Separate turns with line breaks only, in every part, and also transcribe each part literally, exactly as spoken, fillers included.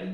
in?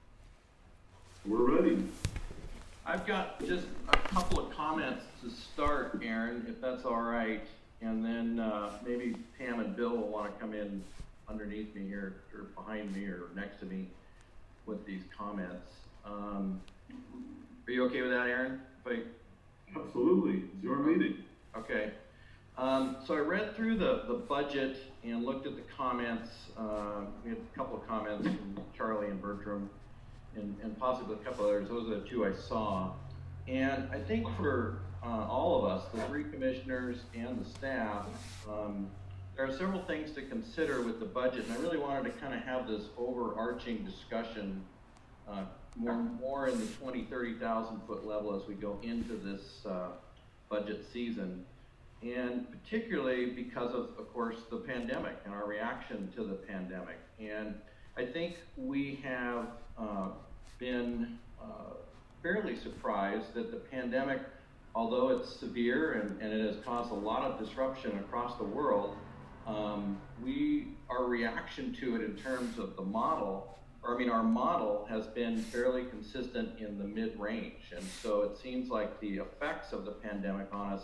We're ready.
I've got just a couple of comments to start, Aaron, if that's all right. And then uh, maybe Pam and Bill will want to come in underneath me here, or behind me, or next to me with these comments. Um, are you okay with that, Aaron? If I...
Absolutely. It's your meeting.
Okay. Um, so I read through the, the budget and looked at the comments. Uh, we had a couple of comments from Charlie and Bertram, and, and possibly a couple others. Those are the two I saw. And I think for uh, all of us, the three commissioners and the staff, um, there are several things to consider with the budget. And I really wanted to kind of have this overarching discussion uh, more, more in the twenty, thirty thousand foot level as we go into this uh, budget season. And particularly because of, of course, the pandemic and our reaction to the pandemic. And I think we have uh, been uh, fairly surprised that the pandemic, although it's severe and, and it has caused a lot of disruption across the world, um, we, our reaction to it in terms of the model, or I mean, our model has been fairly consistent in the mid-range. And so it seems like the effects of the pandemic on us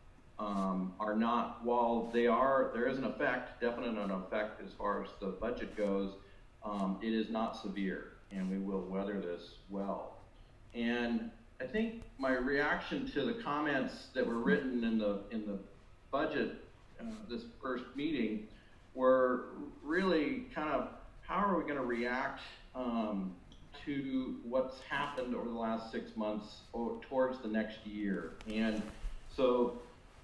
Um, are not, while they are, there is an effect, definite an effect as far as the budget goes, um, it is not severe, and we will weather this well. And I think my reaction to the comments that were written in the in the budget uh, this first meeting were really kind of, how are we going to react um, to what's happened over the last six months or towards the next year? And so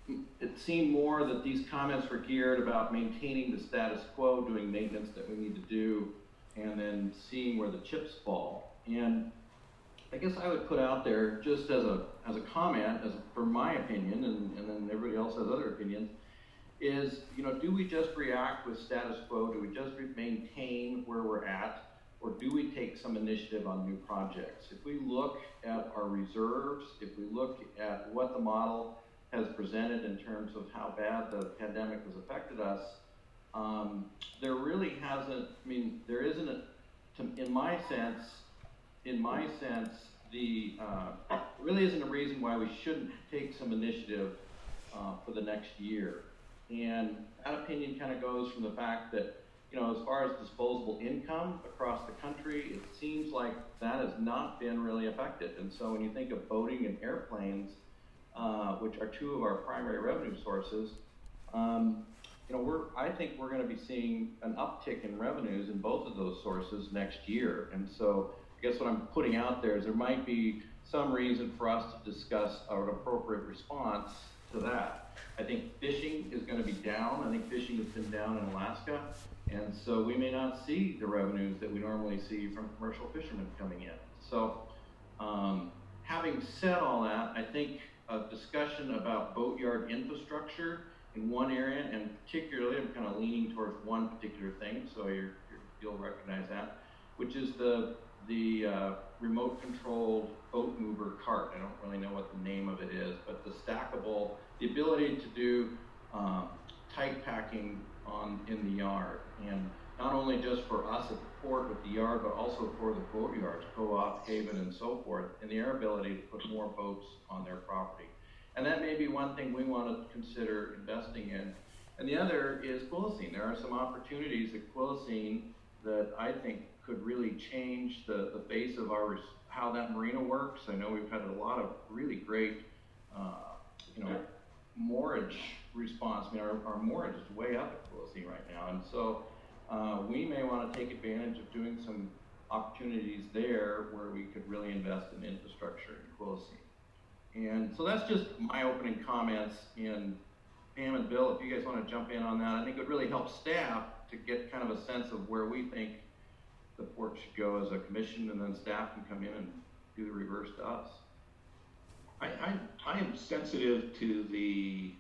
it seemed more that these comments were geared about maintaining the status quo, doing maintenance that we need to do, and then seeing where the chips fall. And I guess I would put out there, just as a as a comment, as for my opinion, and, and then everybody else has other opinions, is, you know, do we just react with status quo? Do we just maintain where we're at? Or do we take some initiative on new projects? If we look at our reserves, if we look at what the model has presented in terms of how bad the pandemic has affected us, um, there really hasn't, I mean, there isn't, a, to, in my sense, in my sense, the, uh, really isn't a reason why we shouldn't take some initiative uh, for the next year. And that opinion kind of goes from the fact that, you know, as far as disposable income across the country, it seems like that has not been really affected. And so when you think of boating and airplanes, Uh, which are two of our primary revenue sources, um, you know, we're, I think we're going to be seeing an uptick in revenues in both of those sources next year. And so I guess what I'm putting out there is there might be some reason for us to discuss an appropriate response to that. I think fishing is going to be down. I think fishing has been down in Alaska. And so we may not see the revenues that we normally see from commercial fishermen coming in. So um, having said all that, I think a discussion about boatyard infrastructure in one area, and particularly I'm kind of leaning towards one particular thing, so you're, you're, you'll recognize that, which is the the uh, remote controlled boat mover cart. I don't really know what the name of it is, but the stackable, the ability to do uh, tight packing on in the yard, and not only just for us at the port with the yard, but also for the boat yards, Co-op, Haven, and so forth, and their ability to put more boats on their property. And that may be one thing we want to consider investing in. And the other is Quilcene. There are some opportunities at Quilcene that I think could really change the, the face of our, how that marina works. I know we've had a lot of really great, uh, you know, moorage response. I mean, our, our moorage is way up at Quilcene right now. And so Uh, we may want to take advantage of doing some opportunities there where we could really invest in infrastructure in Quilcene. And so that's just my opening comments. And Pam and Bill, if you guys want to jump in on that, I think it would really help staff to get kind of a sense of where we think the port should go as a commission, and then staff can come in and do the reverse to us.
I, I, I am sensitive to the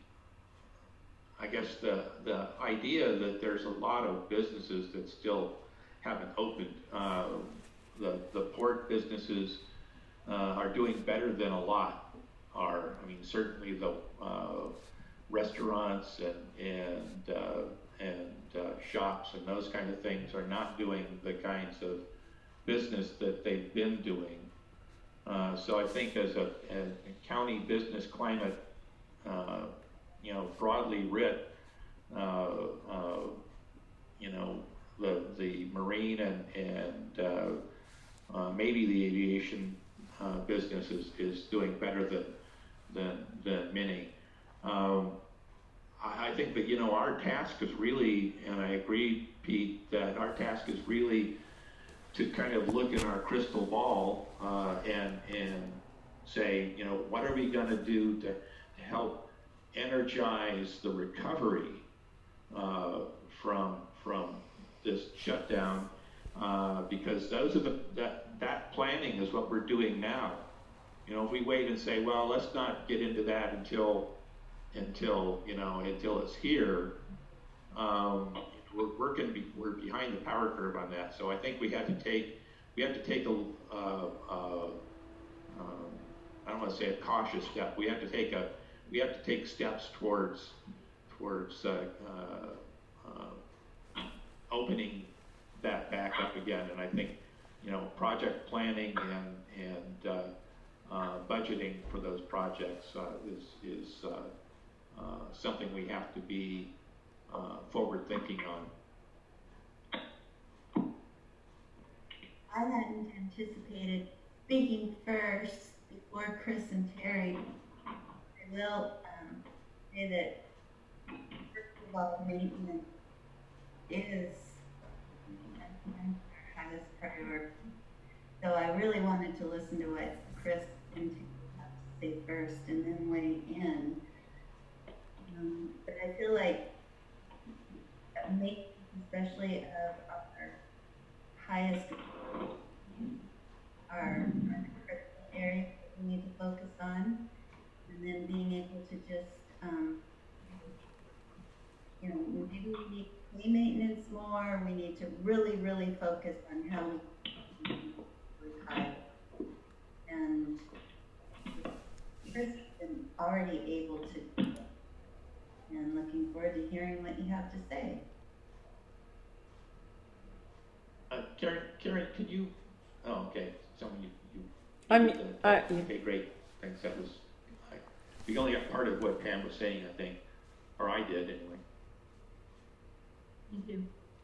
I guess the, the idea that there's a lot of businesses that still haven't opened. Uh, the, the port businesses uh, are doing better than a lot are. I mean, certainly the uh, restaurants and, and, uh, and uh, shops and those kind of things are not doing the kinds of business that they've been doing. Uh, so I think as a, as a county business climate, uh, you know, broadly writ, uh, uh, you know, the the marine and and uh, uh, maybe the aviation uh, business is, is doing better than than than many. Um, I, I think that you know our task is really, and I agree, Pete, that our task is really to kind of look in our crystal ball uh, and and say, you know, what are we going to do to, to help energize the recovery uh, from from this shutdown? Uh, because those are the that that planning is what we're doing now. You know, if we wait and say, well, let's not get into that until until you know until it's here. Um, We're working, be, we're behind the power curve on that. So I think we have to take, we have to take a, uh, uh, um, I don't want to say a cautious step. We have to take a, we have to take steps towards, towards uh, uh, uh, opening that back up again. And I think, you know, project planning and and uh, uh, budgeting for those projects uh, is is uh, uh, something we have to be Uh, forward thinking on.
I hadn't anticipated speaking first before Chris and Terry. I will um, say that first of all, maintenance is our highest priority. So I really wanted to listen to what Chris and Terry have to say first and then weigh in. Um, but I feel like maintenance, especially of our highest, our, our critical areas that we need to focus on, and then being able to just, um, you know, maybe we need to pay maintenance more. We need to really, really focus on how we retire. And Chris has been already able to do it, and looking forward to hearing what you have to say.
Uh, Karen, Karen, could you? Oh, okay. Someone you you.
I
you
mean,
did that.
I-
okay, great. Thanks. That was. I, we only got part of what Pam was saying, I think, or I did anyway.
You do.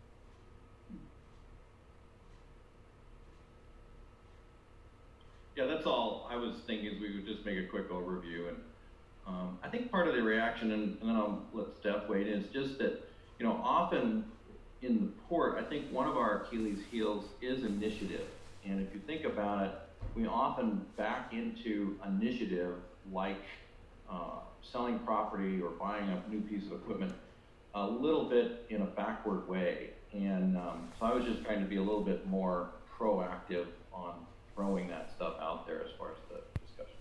Yeah, that's all I was thinking is we would just make a quick overview. And um, I think part of the reaction, and, and then I'll let Steph weigh in, is just that, you know, often in the port, I think one of our Achilles heels is initiative. And if you think about it, we often back into initiative like uh, selling property or buying a new piece of equipment a little bit in a backward way. And um, so I was just trying to be a little bit more proactive on throwing that stuff out there as far as the discussion.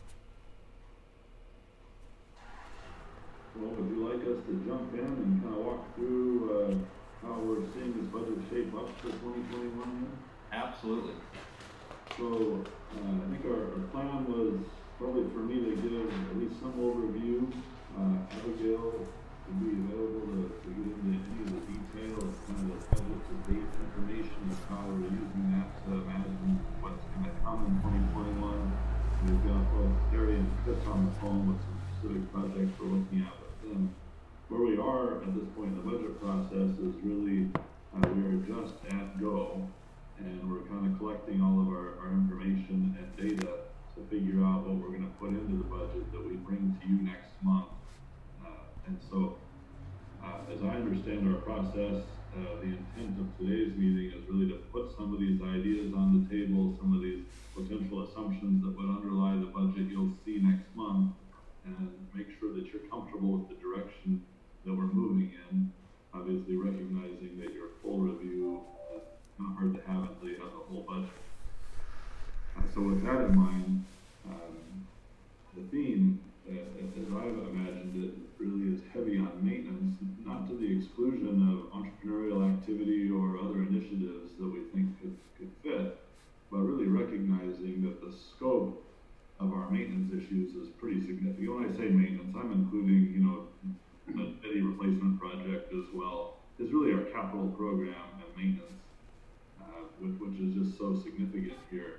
Well, would you like us to jump in and kind of walk through uh, how we're seeing this budget shape up for twenty twenty-one here?
Absolutely.
So uh, I think our, our plan was probably for me to give at least some overview. Uh, Abigail would be available to, to get into any of the detail of kind of the budget to date information of how we're using that to imagine what's going to come in twenty twenty-one. We've got both Terry and Chris on the phone with some specific projects we're looking at with them. Where we are at this point in the budget process is really uh, we are just at go, and we're kind of collecting all of our, our information and data to figure out what we're going to put into the budget that we bring to you next month. Uh, and so, uh, as I understand our process, uh, the intent of today's meeting is really to put some of these ideas on the table, some of these potential assumptions that would underlie the budget you'll see next month, and make sure that you're comfortable with the direction that we're moving in, obviously recognizing that your full review is kind of hard to have until you have the whole budget. Uh, so with that in mind, um, the theme, uh, as I've imagined it, really is heavy on maintenance, not to the exclusion of entrepreneurial activity or other initiatives that we think could, could fit, but really recognizing that the scope of our maintenance issues is pretty significant. When I say maintenance, I'm including, you know, a steady replacement project as well. Is really our capital program and maintenance. Uh, which, which is just so significant here.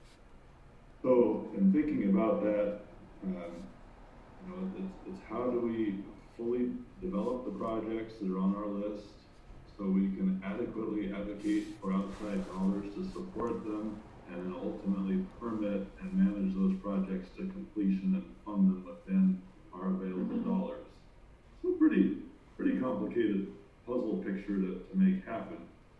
So, in thinking about that, um, you know, it's, it's how do we fully develop the projects that are on our list so we can adequately advocate for outside dollars to support them and then ultimately permit and manage those projects to completion and fund them within our available dollars. So pretty, pretty complicated puzzle picture to, to make happen.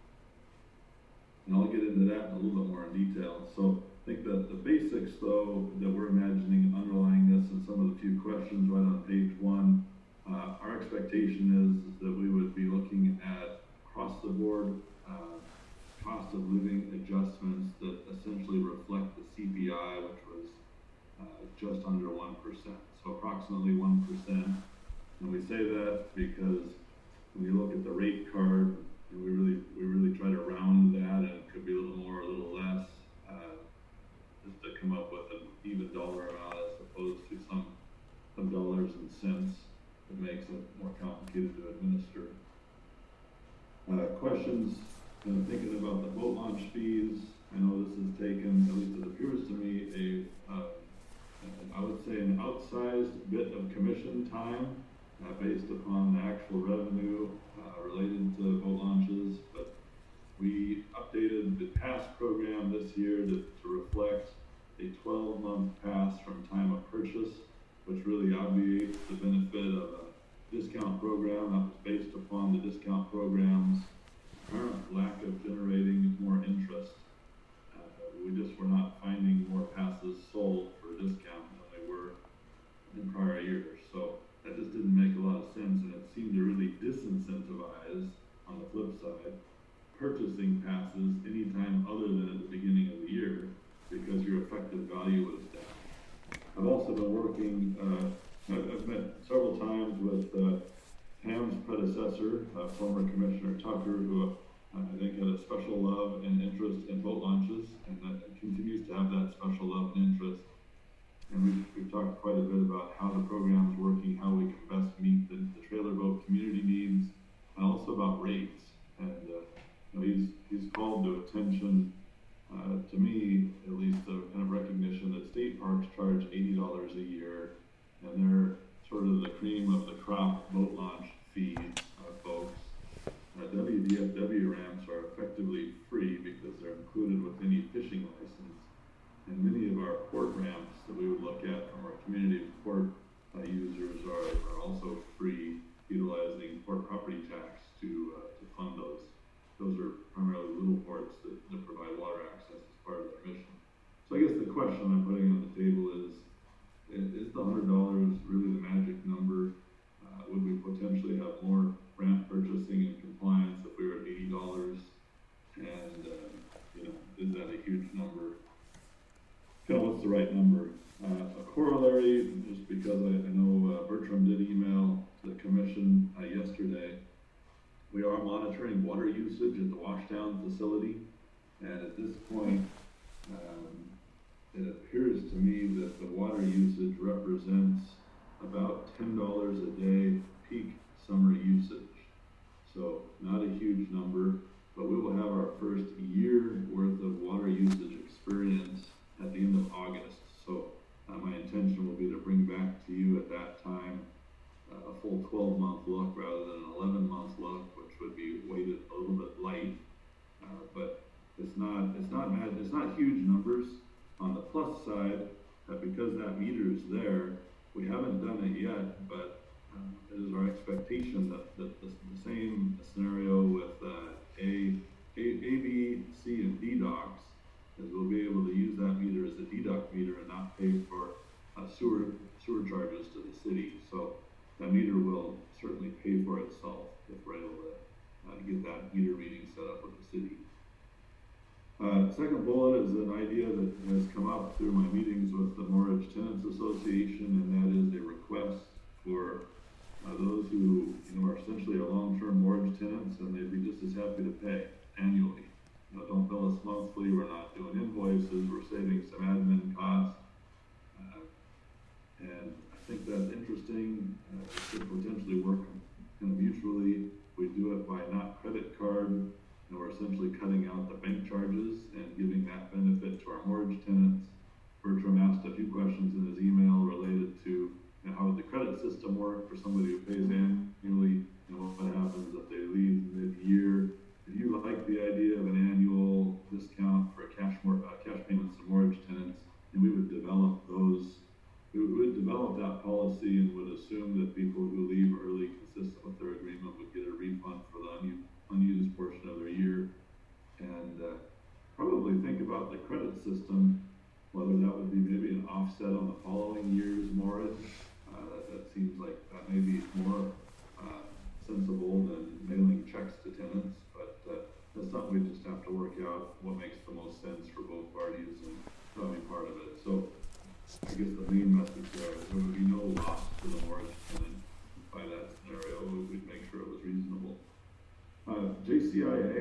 And I'll get into that in a little bit more in detail. So I think that the basics, though, that we're imagining underlying this and some of the few questions right on page one, uh, our expectation is, is that we would be looking at across the board uh, cost of living adjustments that essentially reflect the C P I, which was uh, just under one percent. So approximately one percent. And we say that because when you look at the rate card, and we really we really try to round that, and it could be a little more, a little less, uh, just to come up with an even dollar amount as opposed to some some dollars and cents that makes it more complicated to administer. Uh, questions, kind of thinking about the boat launch fees. I know this has taken, at least it appears to me, a uh, I would say an outsized bit of commission time uh, based upon the actual revenue uh, related to boat launches, but we updated the pass program this year to, to reflect a twelve month pass from time of purchase, which really obviates the benefit of a discount program that was based upon the discount program's apparent lack of generating more interest. Uh, we just were not finding more passes sold for a discount than they were in prior years. So that just didn't make a lot of sense, and it seemed to really disincentivize, on the flip side, purchasing passes anytime other than at the beginning of the year because your effective value was down. I've also been working, uh, I've, I've met several times with uh, Pam's predecessor, uh, former Commissioner Tucker, who uh, I think had a special love and interest in boat launches, and that continues to have that special love and interest. And we've, we've talked quite a bit about how the program is working, how we can best meet the, the trailer boat community needs, and also about rates. And uh, you know, he's he's called to attention, uh, to me at least, a kind of recognition that state parks charge eighty dollars a year, and they're sort of the cream of the crop boat launch fees, uh, folks. Uh, W D F W ramps are effectively free because they're included with any fishing license, and many of our port ramps that we would look at from our community port uh, users are, are also free, utilizing port property tax to uh, to fund those. Those are primarily little ports that, that provide water access as part of their mission. So I guess the question I'm putting on the table is, is the one hundred dollars really the magic number? Uh, would we potentially have more ramp purchasing and compliance if we were at eighty dollars? And, uh, you know, is that a huge number? Kind of what's the right number? Uh, a corollary, just because I, I know uh, Bertram did email the commission uh, yesterday, we are monitoring water usage at the Washdown facility, and at this point, um, it appears to me that the water usage represents about ten dollars a day peak summer usage. So not a huge number, but we will have our first year worth of water usage experience at the end of August. So uh, my intention will be to bring back to you at that time uh, a full twelve month look rather than an eleven month look, which would be weighted a little bit light. Uh, but it's not it's not mad, it's not huge numbers. On the plus side, that because that meter is there, we haven't done it yet, but um, it is our expectation that, that the, the same scenario with uh, A, A, A, B, C, and D docks is we'll be able to use that meter as a deduct meter and not pay for uh, sewer sewer charges to the city. So that meter will certainly pay for itself if we're able to uh, get that meter reading set up with the city. Uh, second bullet is an idea that has come up through my meetings with the Mortgage Tenants Association, and that is a request for uh, those who you know are essentially our long-term mortgage tenants, and they'd be just as happy to pay annually. You know, don't bill us monthly. We're not doing invoices. We're saving some admin costs, uh, and I think that's interesting. Uh, it could potentially work kind of mutually. We do it by not credit card and we're essentially cutting out the bank charges and giving that benefit to our mortgage tenants. Bertram asked a few questions in his email related to, you know, how would the credit system work for somebody who pays annually, you know, what happens if they leave mid-year. If you like the idea of an annual discount for cash mor- uh, cash payments to mortgage tenants, and we would develop those, we would develop that policy and would assume that people who leave early, consistent with their agreement, would get a refund for the un- unused portion of their year. And uh, probably think about the credit system, whether that would be maybe an offset on the following year's mortgage. Uh, that, that seems like that may be more uh, sensible than mailing checks to tenants, but uh, that's something we just have to work out what makes the most sense for both parties and probably part of it. So I guess the main message there is there would be no loss to the mortgage tenant by that scenario. We'd make sure it was reasonable. Uh, J C I A,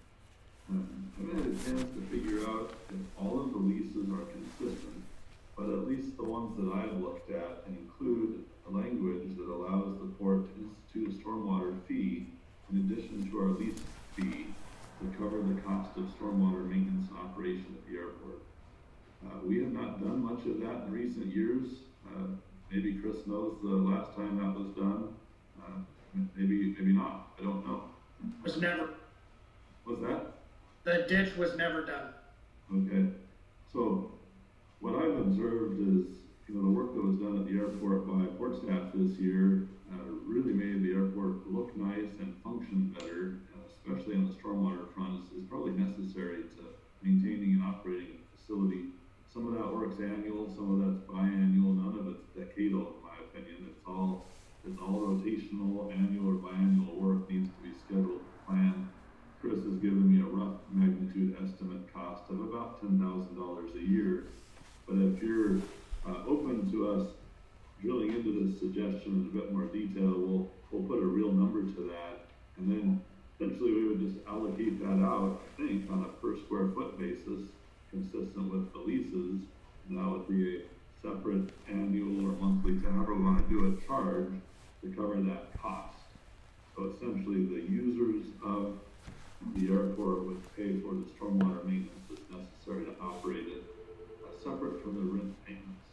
um, I haven't had a chance to figure out if all of the leases are consistent, but at least the ones that I've looked at include a language that allows the port to institute a stormwater fee in addition to our lease fee to cover the cost of stormwater maintenance and operation at the airport. Uh, we have not done much of that in recent years. Uh, maybe Chris knows the last time that was done. Uh, maybe, maybe not. I don't know.
Was never,
What's that?
the ditch was never done.
Okay. So what I've observed is, you know, the work that was done at the airport by port staff this year uh, really made the airport look nice and function better, uh, especially on the stormwater front, is, is probably necessary to maintaining and operating a facility. Some of that work's annual, some of that's biannual, none of it's decadal in my opinion. It's all it's all rotational, annual or biannual work needs to be scheduled, planned. Chris has given me a rough magnitude estimate cost of about ten thousand dollars a year. But if you're uh, open to us drilling into this suggestion in a bit more detail, we'll we'll put a real number to that, and then essentially we would just allocate that out, I think, on a per square foot basis, consistent with the leases, and that would be a separate annual or monthly, however we want to do a charge to cover that cost. So essentially the users of the airport would pay for the stormwater maintenance that's necessary to operate it, uh, separate from the rent payments.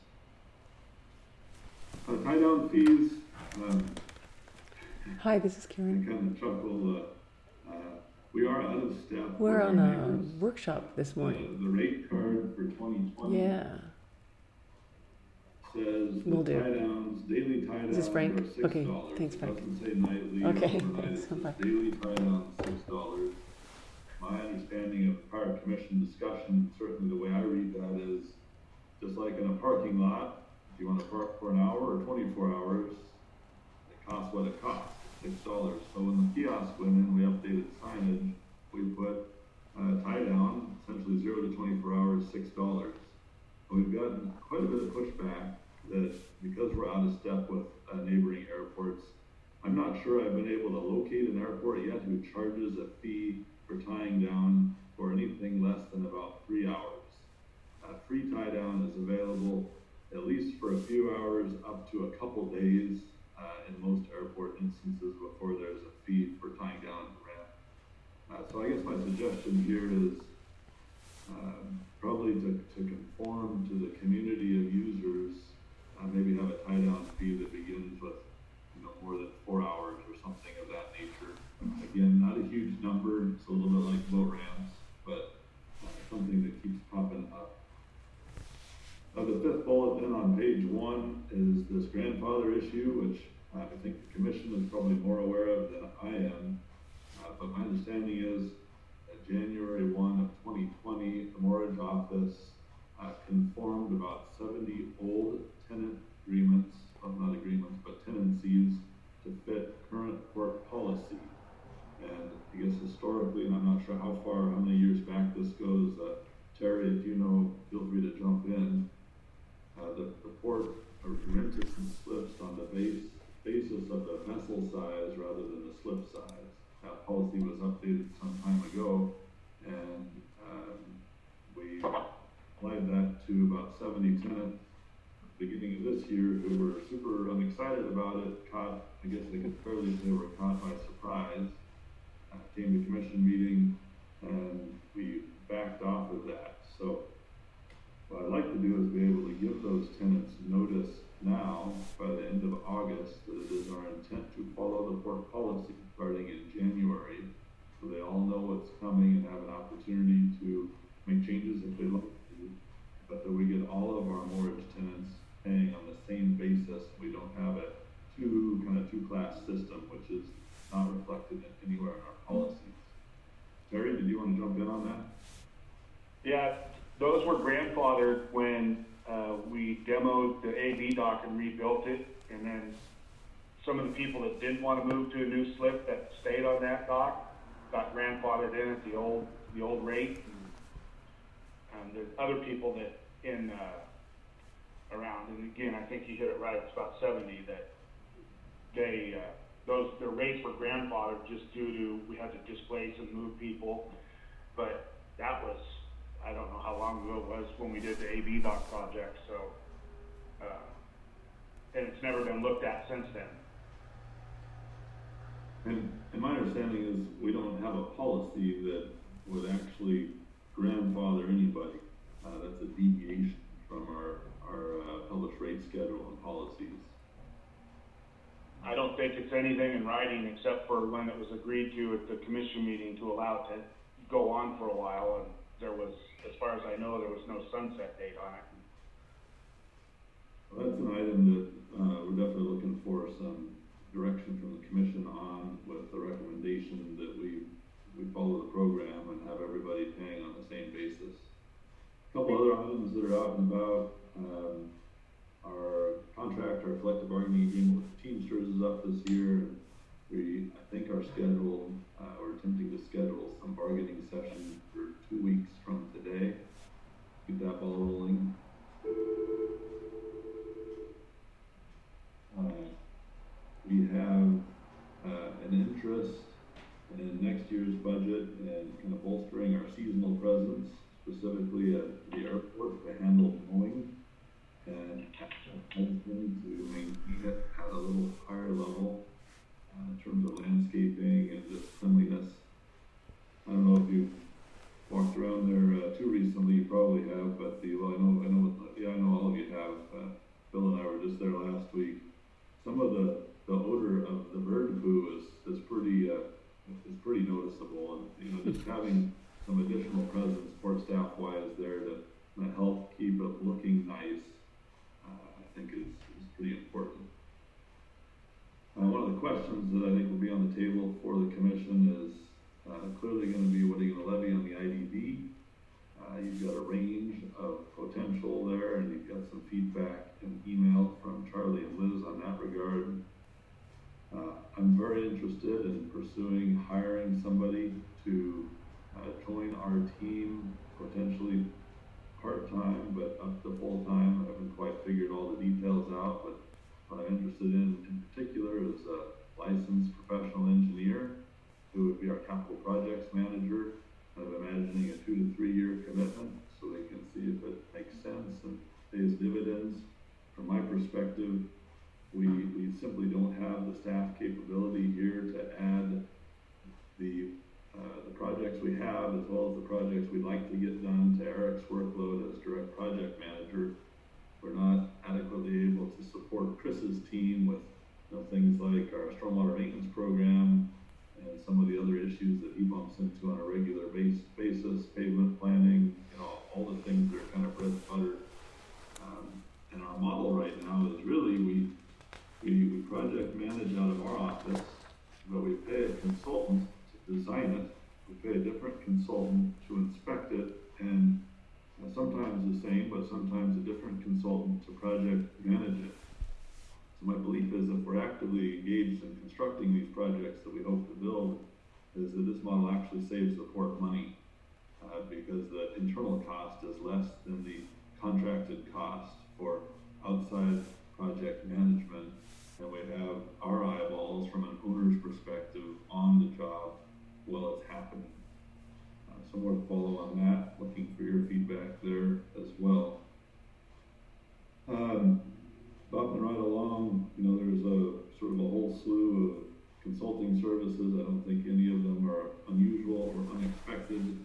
Uh, tie down fees, um,
Hi, this is
I
Karen.
kind of chuckle, uh, uh, we are out of step.
We're
with
on
our
a
neighbors.
workshop this
Uh,
morning.
the rate card for twenty twenty
Yeah.
says
Will
the
do.
tie downs, daily tie downs
Is this Frank?
are six
Okay,
dollars.
thanks,
It
Frank.
doesn't say nightly
Okay,
or overnight,
thanks,
it says
bye.
daily tie downs, six dollars. My understanding of prior commission discussion, certainly the way I read that is, just like in a parking lot, if you want to park for an hour or twenty-four hours, it costs what it costs, six dollars. So when the kiosk went in, we updated signage, we put uh, tie down, essentially zero to twenty-four hours, six dollars. We've gotten quite a bit of pushback that because we're out of step with uh, neighboring airports, I'm not sure I've been able to locate an airport yet who charges a fee for tying down for anything less than about three hours. Uh, free tie down is available at least for a few hours up to a couple days uh, in most airport instances before there's a fee for tying down the ramp. Uh, so I guess my suggestion here is um, probably to, to conform to the community of users, uh, maybe have a tie down fee that begins with, you know, more than four hours or something of that nature. Again, not a huge number, it's a little bit like boat ramps, but uh, something that keeps popping up. Uh, the fifth bullet then on page one is this grandfather issue, which uh, I think the commission is probably more aware of than I am. Uh, but my understanding is that January first of twenty twenty, the mortgage office uh, conformed about seventy old tenant agreements, well, not agreements, but tenancies to fit current port policy. And I guess historically, and I'm not sure how far, how many years back this goes, uh, Terry, if you know, feel free to jump in. Uh, the, the port rented some slips on the base, basis of the vessel size rather than the slip size. That policy was updated some time ago, and um, we applied that to about seventy tenants beginning of this year who were super unexcited about it, caught, I guess they could fairly say were caught by surprise. Uh, came to commission meeting, and we backed off of that. So what I'd like to do is be able to give those tenants notice now by the end of August that it is our intent to follow the port policy starting in January, so they all know what's coming and have an opportunity to make changes if they like to, but that we get all of our mortgage tenants paying on the same basis. We don't have a two kind of two-class system, which is not reflected in anywhere in our policies. Terry, did you want to jump in on that?
Yeah, those were grandfathered when uh, we demoed the A V dock and rebuilt it, and then some of the people that didn't want to move to a new slip that stayed on that dock got grandfathered in at the old the old rate. And um, there's other people that in uh, around, and again, I think you hit it right. It's about seventy that they uh, those their rates were grandfathered just due to we had to displace and move people, but that was, I don't know how long ago it was when we did the A V dock project, so, uh, and it's never been looked at since then.
And, and my understanding is we don't have a policy that would actually grandfather anybody. Uh, that's a deviation from our, our uh, published rate schedule and policies.
I don't think it's anything in writing except for when it was agreed to at the commission meeting to allow it to go on for a while, and there was, as far as I know, there was no sunset date on it.
Well, that's an item that uh, we're definitely looking for some direction from the commission on, with the recommendation that we we follow the program and have everybody paying on the same basis. A couple other items that are out and about. Um, our contract, our collective bargaining agreement with the Teamsters is up this year. We, I think our schedule, uh, we're attempting to schedule some bargaining session for two weeks from today. Get that ball rolling. Uh, we have uh, an interest in next year's budget and kind of bolstering our seasonal presence, specifically at the airport to handle mowing and hoping to maintain it at a little higher level uh, in terms of landscaping and just cleanliness. I don't know if you've walked around there uh, too recently. You probably have, but the well, I know, I know, yeah, I know all of you have. Uh, Bill and I were just there last week. Some of the the odor of the bird poo is is pretty uh, is pretty noticeable, and you know, just having some additional presence, support staff wise, there to, to help keep it looking nice, uh, I think is, is pretty important. Uh, one of the questions that I think will be on the table for the commission is uh, clearly going to be, what are you going to levy on the I D B? Uh, you've got a range of potential there, and you've got some feedback and email from Charlie and Liz on that regard. Uh, I'm very interested in pursuing hiring somebody to uh, join our team, potentially part-time, but up to full-time. I haven't quite figured all the details out, but what I'm interested in in particular is a licensed professional engineer who would be our capital projects manager. I'm imagining a two to three year commitment so they can see if it makes sense and pays dividends. From my perspective, we, we simply don't have the staff capability here to add the uh, the projects we have, as well as the projects we'd like to get done, to Eric's workload as direct project manager. We're not adequately able to support Chris's team with you know, things like our stormwater maintenance program and some of the other issues that he bumps into on a regular base, basis, pavement planning, you know, all the things that are kind of bread and butter. Um, and our model right now is really we, we, we project manage out of our office, but we pay a consultant to design it. We pay a different consultant to inspect it, and uh, sometimes the same, but sometimes a different consultant to project manage it. So my belief is if we're actively engaged in constructing these projects that we hope to build, is that this model actually saves the port money uh, because the internal cost is less than the contracted cost for outside project management, and we have our eyeballs from an owner's perspective on the job while it's happening. Uh, so more to follow on that, looking for your feedback there as well. Um, Bopping right along, you know, there's a sort of a whole slew of consulting services. I don't think any of them are unusual or unexpected.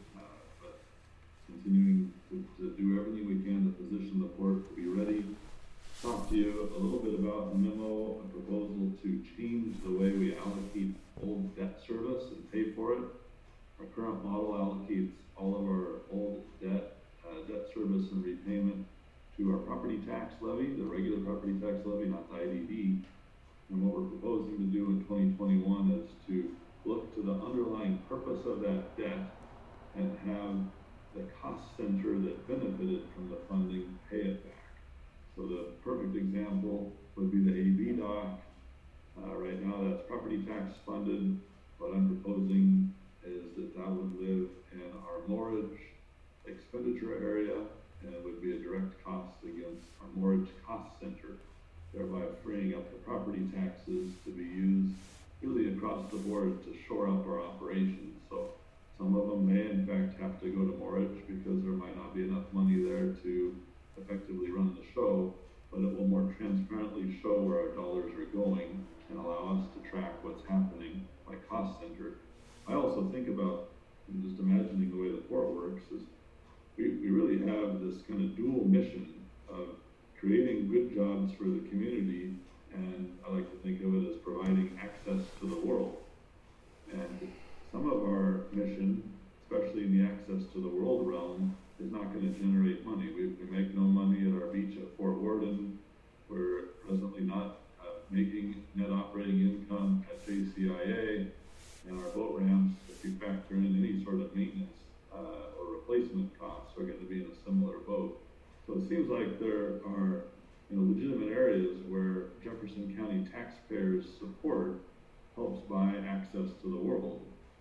payment to our property tax levy, the regular property tax levy, not the I D D. And what we're proposing to do in twenty twenty-one is to look to the underlying purpose of that debt and have the cost center that benefited from the funding pay it back. So the perfect example would be the A V dock. Uh, right now that's property tax funded. What I'm proposing is that that would live in our mortgage expenditure area and it would be a direct cost against our mortgage cost center, thereby freeing up the property taxes to be used really across the board to shore up our operations. So some of them may in fact have to go to mortgage because there might not be enough money there to effectively run the show, but it will more transparently show where our dollars are going and allow us to track what's happening by cost center. I also think about, and just imagining the way the port works, is we, we really have this kind of dual mission of creating good jobs for the community, and I like to think of it as providing access to the world. And some of our mission, especially in the access to the world realm, is not going to generate money. We, we make no money at our beach at Fort Worden. We're presently not uh, making net operating income at J C I A, and our boat ramps, if you factor in any sort of maintenance uh, or replacement costs, are going to be in a similar boat. So it seems like there are, you know, legitimate areas where Jefferson County taxpayers' support helps buy access to the world.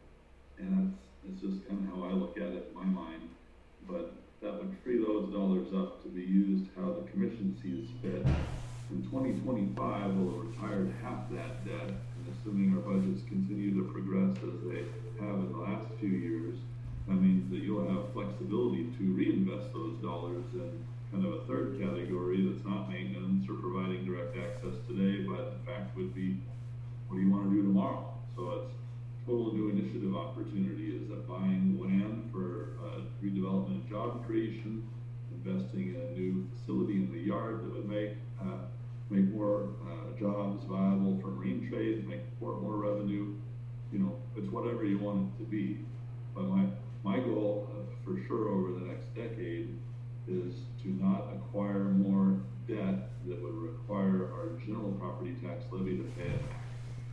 And that's, that's just kind of how I look at it in my mind. But that would free those dollars up to be used how the commission sees fit. In twenty twenty-five, we'll have retired half that debt, and assuming our budgets continue to progress as they have in the last few years, that means that you'll have flexibility to reinvest those dollars in kind of a third category that's not maintenance or providing direct access today, but in fact would be, what do you want to do tomorrow? So it's total new initiative opportunity. Is that buying land for uh, redevelopment and job creation, investing in a new facility in the yard that would make uh, make more uh, jobs viable for marine trade, make the port more revenue. You know, it's whatever you want it to be. But my my goal uh, for sure over the next decade is to not acquire more debt that would require our general property tax levy to pay it back.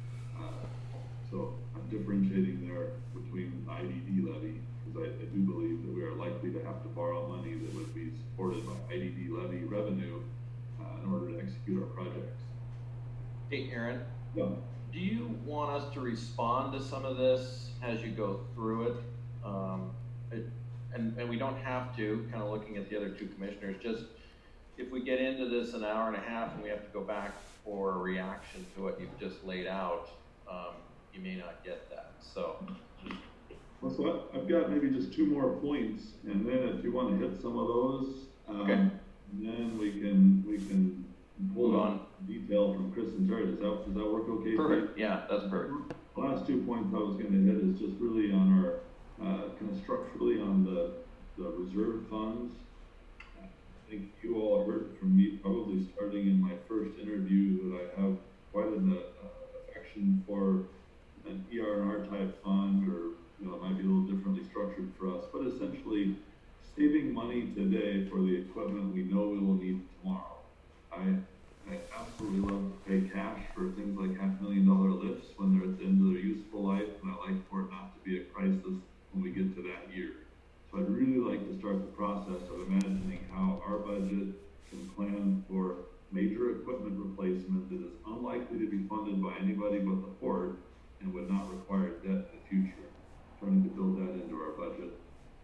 Uh, so I'm differentiating there between the I D D levy, because I, I do believe that we are likely to have to borrow money that would be supported by I D D levy revenue uh, in order to execute our projects.
Hey, Aaron.
Yeah.
Do you want us to respond to some of this as you go through it? Um, it and, and we don't have to, kind of looking at the other two commissioners, just if we get into this an hour and a half and we have to go back for a reaction to what you've just laid out, um, you may not get that. So.
Well, so I've got maybe just two more points, and then if you want to hit some of those, um,
okay.
then we can we can pull
on
detail from Chris and Terry. Does that does that work okay?
Perfect. Yeah, that's perfect.
The last two points I was going to hit is just really on our uh, kind of structurally on the the reserve funds. I think you all heard from me probably starting in my first interview that I have quite an uh, affection for an E R and R type fund, or you know, it might be a little differently structured for us, but essentially saving money today for the equipment we know we will need tomorrow. I, I absolutely love to pay cash for things like half million dollar lifts when they're at the end of their useful life, and I like for it not to be a crisis when we get to that year. So I'd really like to start the process of imagining how our budget can plan for major equipment replacement that is unlikely to be funded by anybody but the port and would not require debt in the future. Trying to build that into our budget.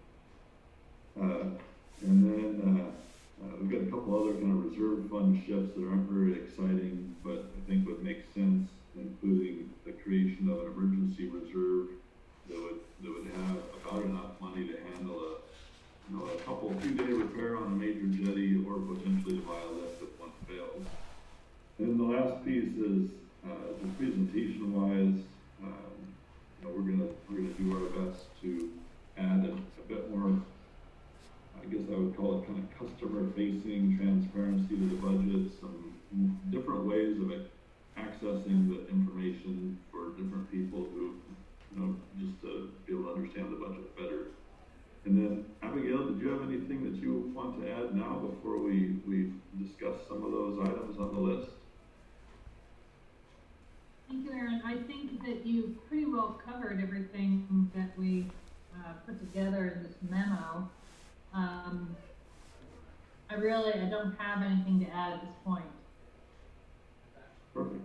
Uh, and then uh, uh, we've got a couple other kind of reserve fund shifts that aren't very exciting, but I think would make sense, including the creation of an emergency reserve that would that would have about enough money to handle a you know a couple few day repair on a major jetty, or potentially to buy a lift if one fails. And the last piece is uh, just presentation wise. Um, You know, we're gonna we're gonna do our best to add a, a bit more. I guess I would call it kind of customer-facing transparency to the budget. Some different ways of accessing the information for different people who, you know, just to be able to understand the budget better. And then Abigail, did you have anything that you want to add now before we, we discuss some of those items on the list?
Thank you, Aaron. I think that you pretty well covered everything that we uh, put together in this memo. Um, I really, I don't have anything to add at this point.
Perfect.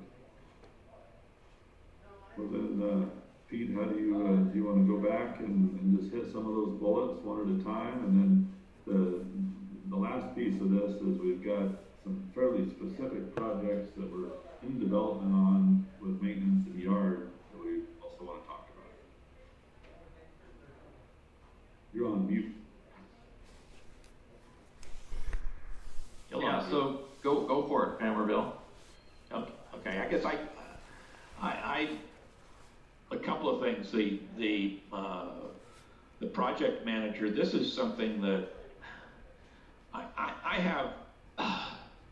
Well then, uh, Pete, how do you, uh, do you want to go back and, and just hit some of those bullets one at a time? And then the, the last piece of this is we've got some fairly specific projects that we're in development on with maintenance and yard that we also want to talk about. You're on mute.
Yeah, so go, go for it, Pammerville.
Okay, okay, I guess I, I, I, a couple of things. The, the, uh, the project manager, this is something that I, I, I have uh,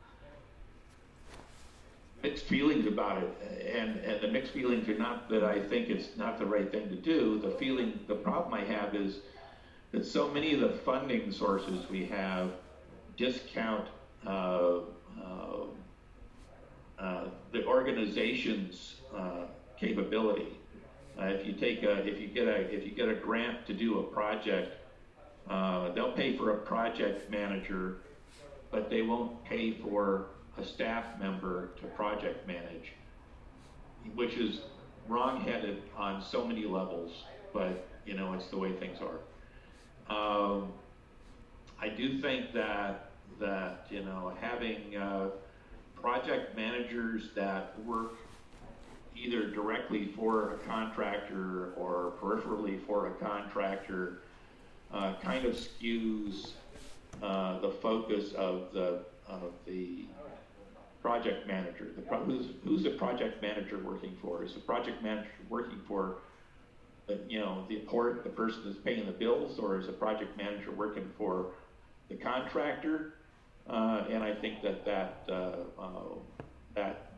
mixed feelings about it. And, and the mixed feelings are not that I think it's not the right thing to do. The feeling, the problem I have is that so many of the funding sources we have discount uh, uh, uh, the organization's uh, capability. Uh, if you take a, if you get a, if you get a grant to do a project, uh, they'll pay for a project manager, but they won't pay for a staff member to project manage, which is wrong-headed on so many levels. But you know, it's the way things are. Um, I do think that that you know having uh, project managers that work either directly for a contractor or peripherally for a contractor uh, kind of skews uh, the focus of the of the project manager. The pro who's who's the project manager working for? Is the project manager working for the, you know the port, the person that's paying the bills, or is the project manager working for the contractor? Uh, and I think that that uh, uh, that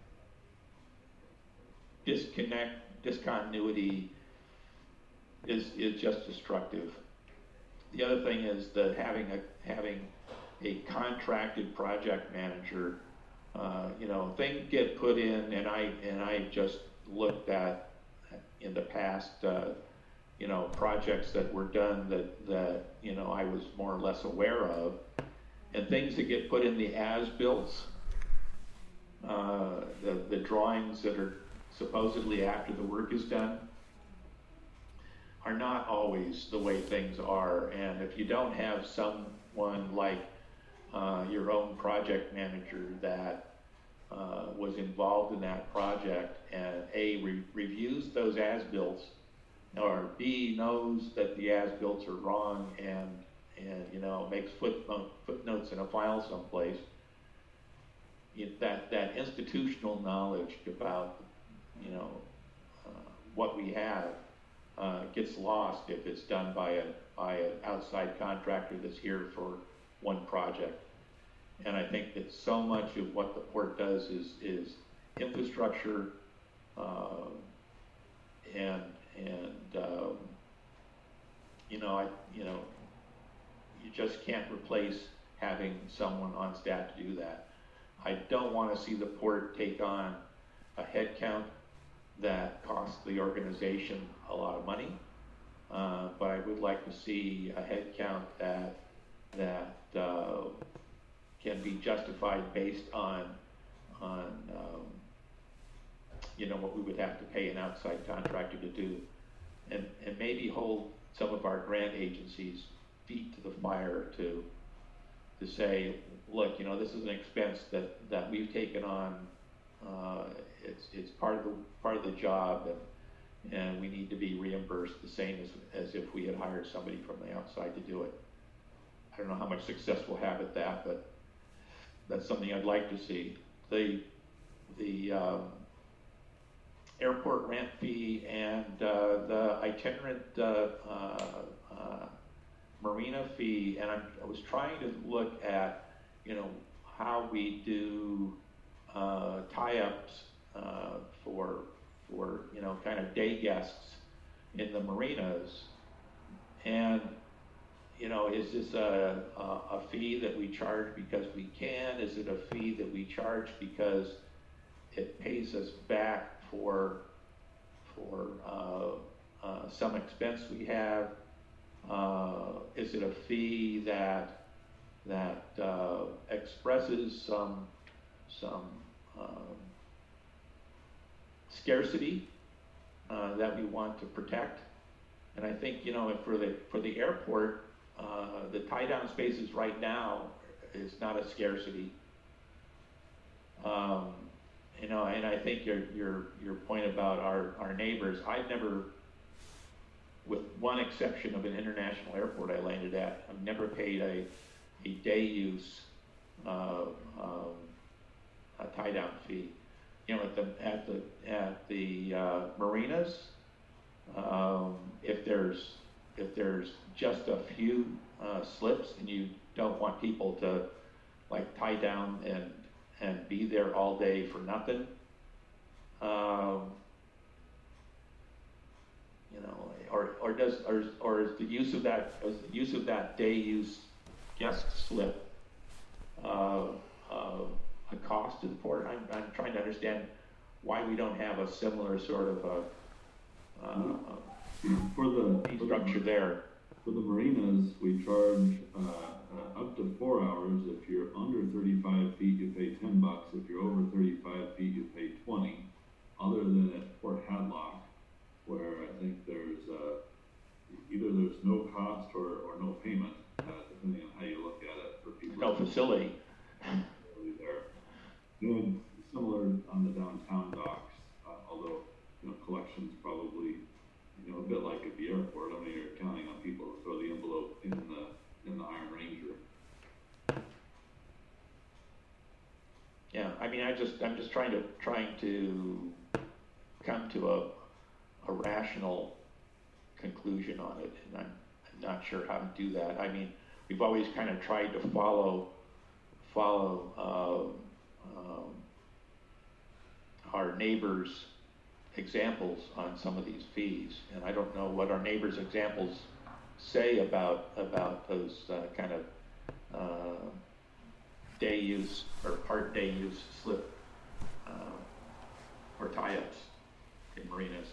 disconnect, discontinuity is is just destructive. The other thing is that having a having a contracted project manager, uh, you know, things get put in, and I and I just looked at in the past, uh, you know, projects that were done that that you know I was more or less aware of. And things that get put in the as-builts, uh, the, the drawings that are supposedly after the work is done, are not always the way things are. And if you don't have someone like uh, your own project manager that uh, was involved in that project and A, re reviews those as-builts, or B, knows that the as-builts are wrong and and you know makes footnote, footnotes in a file someplace, it, that that institutional knowledge about you know uh, what we have uh, gets lost if it's done by a by an outside contractor that's here for one project. And I think that so much of what the port does is is infrastructure uh, and and um, you know I you know. You just can't replace having someone on staff to do that. I don't want to see the port take on a head count that costs the organization a lot of money, uh, but I would like to see a head count that that uh, can be justified based on on um, you know what we would have to pay an outside contractor to do, and and maybe hold some of our grant agencies feet to the fire to to say, look, you know, this is an expense that that we've taken on. Uh, it's it's part of the part of the job, and and we need to be reimbursed the same as as if we had hired somebody from the outside to do it. I don't know how much success we'll have at that, but that's something I'd like to see. The the um, airport rent fee and uh, the itinerant uh, uh, uh, marina fee, and I'm, I was trying to look at, you know, how we do uh, tie-ups uh, for, for, you know, kind of day guests in the marinas. And you know, is this a, a, a fee that we charge because we can? Is it a fee that we charge because it pays us back for, for uh, uh, some expense we have? Uh, is it a fee that, that uh, expresses some, some um, scarcity uh, that we want to protect? And I think, you know, for the, for the airport, uh, the tie-down spaces right now is not a scarcity. Um, you know, and I think your, your, your point about our, our neighbors, I've never, with one exception of an international airport I landed at, I've never paid a, a day use, uh, um, a tie-down fee. You know, at the, at the, at the, uh, marinas, um, if there's, if there's just a few, uh, slips and you don't want people to like tie down and, and be there all day for nothing, um, you know, or, or does, or, or is the use of that, is the use of that day use guest slip, uh, uh, a cost to the port? I'm, I'm trying to understand why we don't have a similar sort of a, uh,
For the,
fee
for
structure
the,
there.
for the marinas, we charge, uh, uh, up to four hours. If you're under thirty-five feet, you pay ten bucks. If you're over thirty-five feet, you pay twenty. Other than at Port Hadlock, where I think there's, uh, either there's no cost or, or no payment, uh, depending on how you look at it for people.
No facility.
There. And similar on the downtown docks, uh, although, you know, collections probably, you know, a bit like at the airport. I mean, you're counting on people to throw the envelope in the, in the Iron Ranger.
Yeah, I mean, I just, I'm just trying to, trying to come to a, a rational conclusion on it, and I'm, I'm not sure how to do that. I mean, we've always kind of tried to follow, follow, uh, um, our neighbors' examples on some of these fees, and I don't know what our neighbors' examples say about, about those, uh, kind of, uh, day use or part day use slip, uh, or tie-ups in marinas.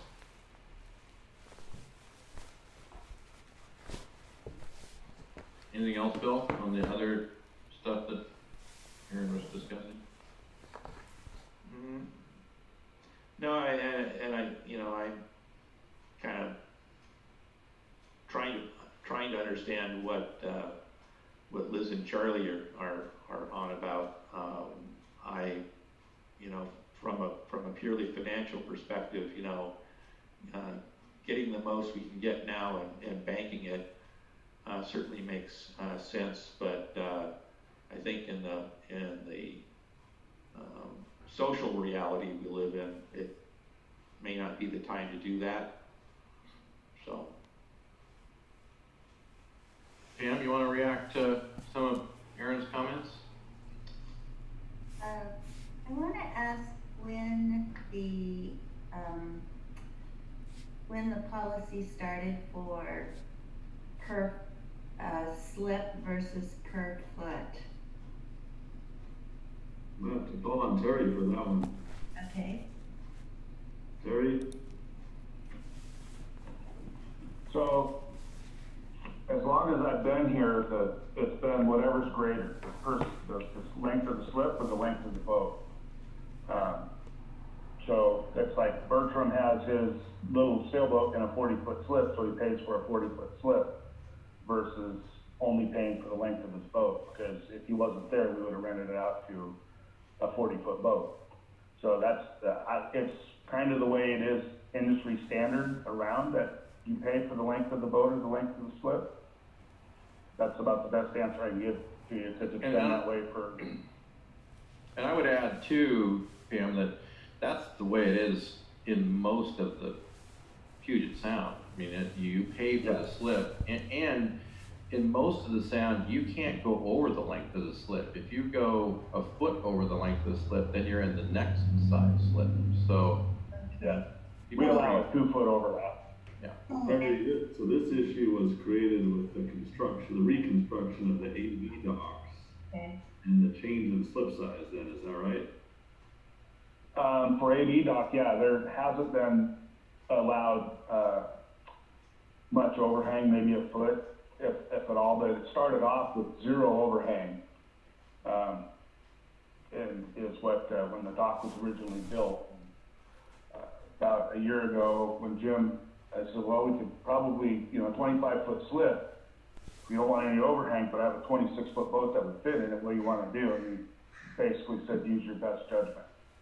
Anything else, Bill, on the other stuff that Aaron was discussing?
Mm-hmm. No, I, and, and I, you know, I'm kind of trying to trying to understand what uh, what Liz and Charlie are are, are on about. Um, I, you know, from a from a purely financial perspective, you know, uh, getting the most we can get now and, and banking it uh, certainly makes uh, sense. But uh, I think in the in the um, social reality we live in, it may not be the time to do that. So,
Pam, you want to react to some of Aaron's comments?
Uh, I want to ask when the, um, when the policy started for per, uh, slip versus per foot.
I'm gonna have to call on Terry for that one.
Okay.
Terry?
So, as long as I've been here, the, it's been whatever's greater, the first, the, the length of the slip or the length of the boat. Um, so it's like Bertram has his little sailboat in a forty foot slip, so he pays for a forty foot slip versus only paying for the length of his boat, because if he wasn't there, we would have rented it out to a forty foot boat. So that's, the, I, it's kind of the way it is industry standard around, that you pay for the length of the boat or the length of the slip. That's about the best answer I can give to you, because it's been that way for.
And I would add too, Pam, that that's the way it is in most of the Puget Sound. I mean, it, you pay for the slip, and, and in most of the Sound, you can't go over the length of the slip. If you go a foot over the length of the slip, then you're in the next size slip. So,
Yeah, we allow a two foot overlap.
Yeah.
Oh,
Okay, this- So this issue was created with the construction, the reconstruction of the A V docks
okay.
and the change in slip size then, is that right?
Um, for A V dock, yeah, there hasn't been allowed, uh, much overhang, maybe a foot, if, if at all, but it started off with zero overhang. Um, and is what, uh, when the dock was originally built. Uh, About a year ago, when Jim, I said, well, we could probably, you know, twenty-five foot slip. We don't want any overhang, but I have a twenty-six foot boat that would fit in it, what do you wanna do? And he basically said, use your best judgment.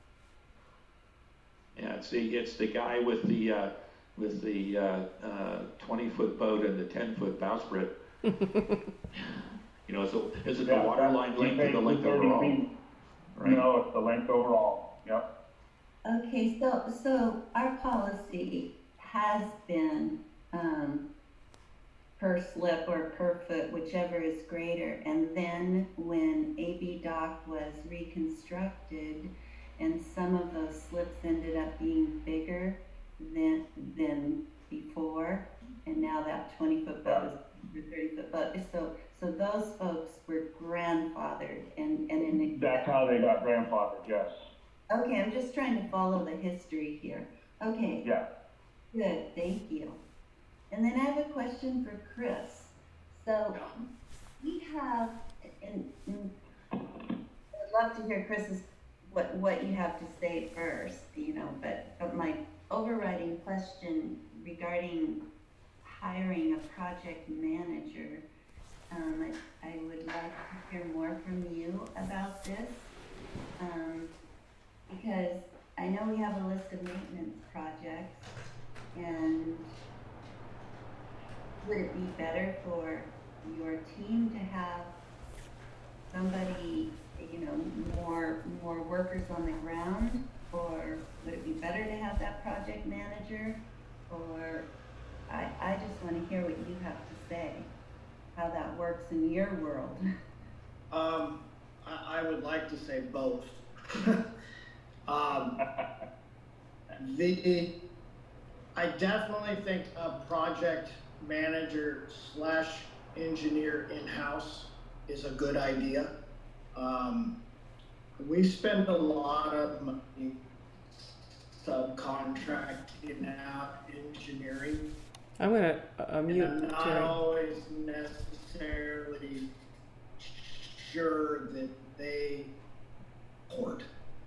Yeah, it's the, it's the guy with the, uh, with the, uh, uh, twenty foot boat and the ten foot bowsprit. You know, is it, is it the
Yeah,
water
that-
line
he
length or
paid
the length
thirty
overall?
feet.
Right?
No, it's the length overall, yep.
Okay, so, so our policy has been, um, per slip or per foot, whichever is greater. And then when A B dock was reconstructed and some of those slips ended up being bigger than, than before, and now that twenty foot boat is thirty foot boat. So, so those folks were grandfathered and, and in.
That's how they got grandfathered, yes.
Okay, I'm just trying to follow the history here. Okay.
Yeah.
Good, thank you. And then I have a question for Chris. So we have, and, and I'd love to hear Chris's, what, what you have to say first, you know, but, but my overriding question regarding hiring a project manager, um, I, I would like to hear more from you about this. Um, because I know we have a list of maintenance projects, and would it be better for your team to have somebody, you know, more, more workers on the ground? Or would it be better to have that project manager? Or, I, I just wanna hear what you have to say, how that works in your world.
Um, I, I would like to say both. um, the, I definitely think a project manager slash engineer in-house is a good idea. Um, we spend a lot of money subcontracting out engineering.
I'm gonna uh,
And
mute
I'm not
Terry.
always necessarily sure that they support.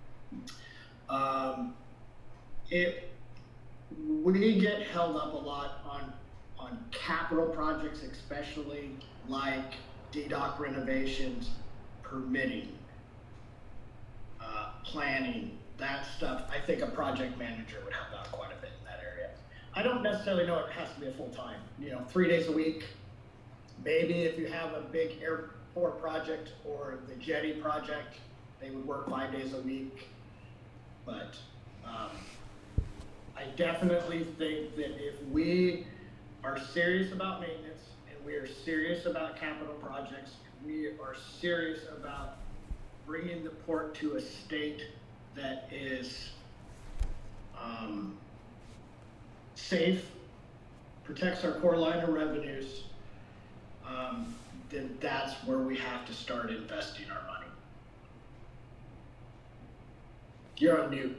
Um, it, we get held up a lot on, on capital projects, especially like D dock renovations, permitting, uh, planning, that stuff. I think a project manager would help out quite a bit in that area. I don't necessarily know it has to be a full time, you know, three days a week. Maybe if you have a big airport project or the jetty project, they would work five days a week. But um, I definitely think that if we are serious about maintenance and we are serious about capital projects, we are serious about bringing the port to a state that is um, safe, protects our core line of revenues, um, then that's where we have to start investing our money. You're on mute.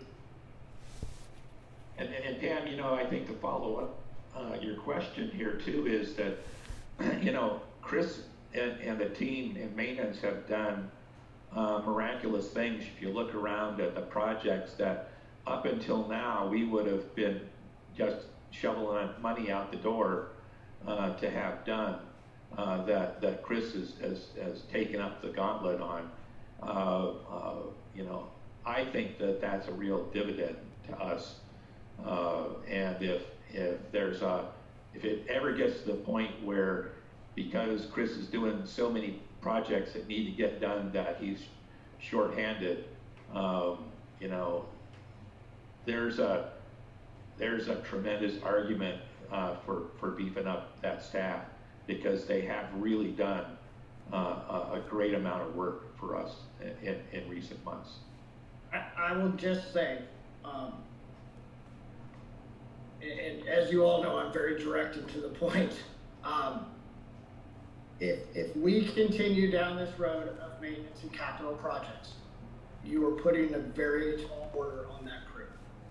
And, and, and Pam, you know, I think to follow up uh, your question here too is that, you know, Chris and, and the team in maintenance have done uh, miraculous things. If you look around at the projects that up until now we would have been just shoveling money out the door uh, to have done, uh, that, that Chris has, has, has taken up the gauntlet on, uh, uh, you know, I think that that's a real dividend to us. Uh, and if, if there's a, if it ever gets to the point where, because Chris is doing so many projects that need to get done that he's shorthanded, um, you know, there's a, there's a tremendous argument uh, for, for beefing up that staff, because they have really done uh, a, a great amount of work for us in, in, in recent months.
I, I will just say, um, and, and as you all know, I'm very direct and to the point. Um, if, if we continue down this road of maintenance and capital projects, you are putting a very tall order on that crew.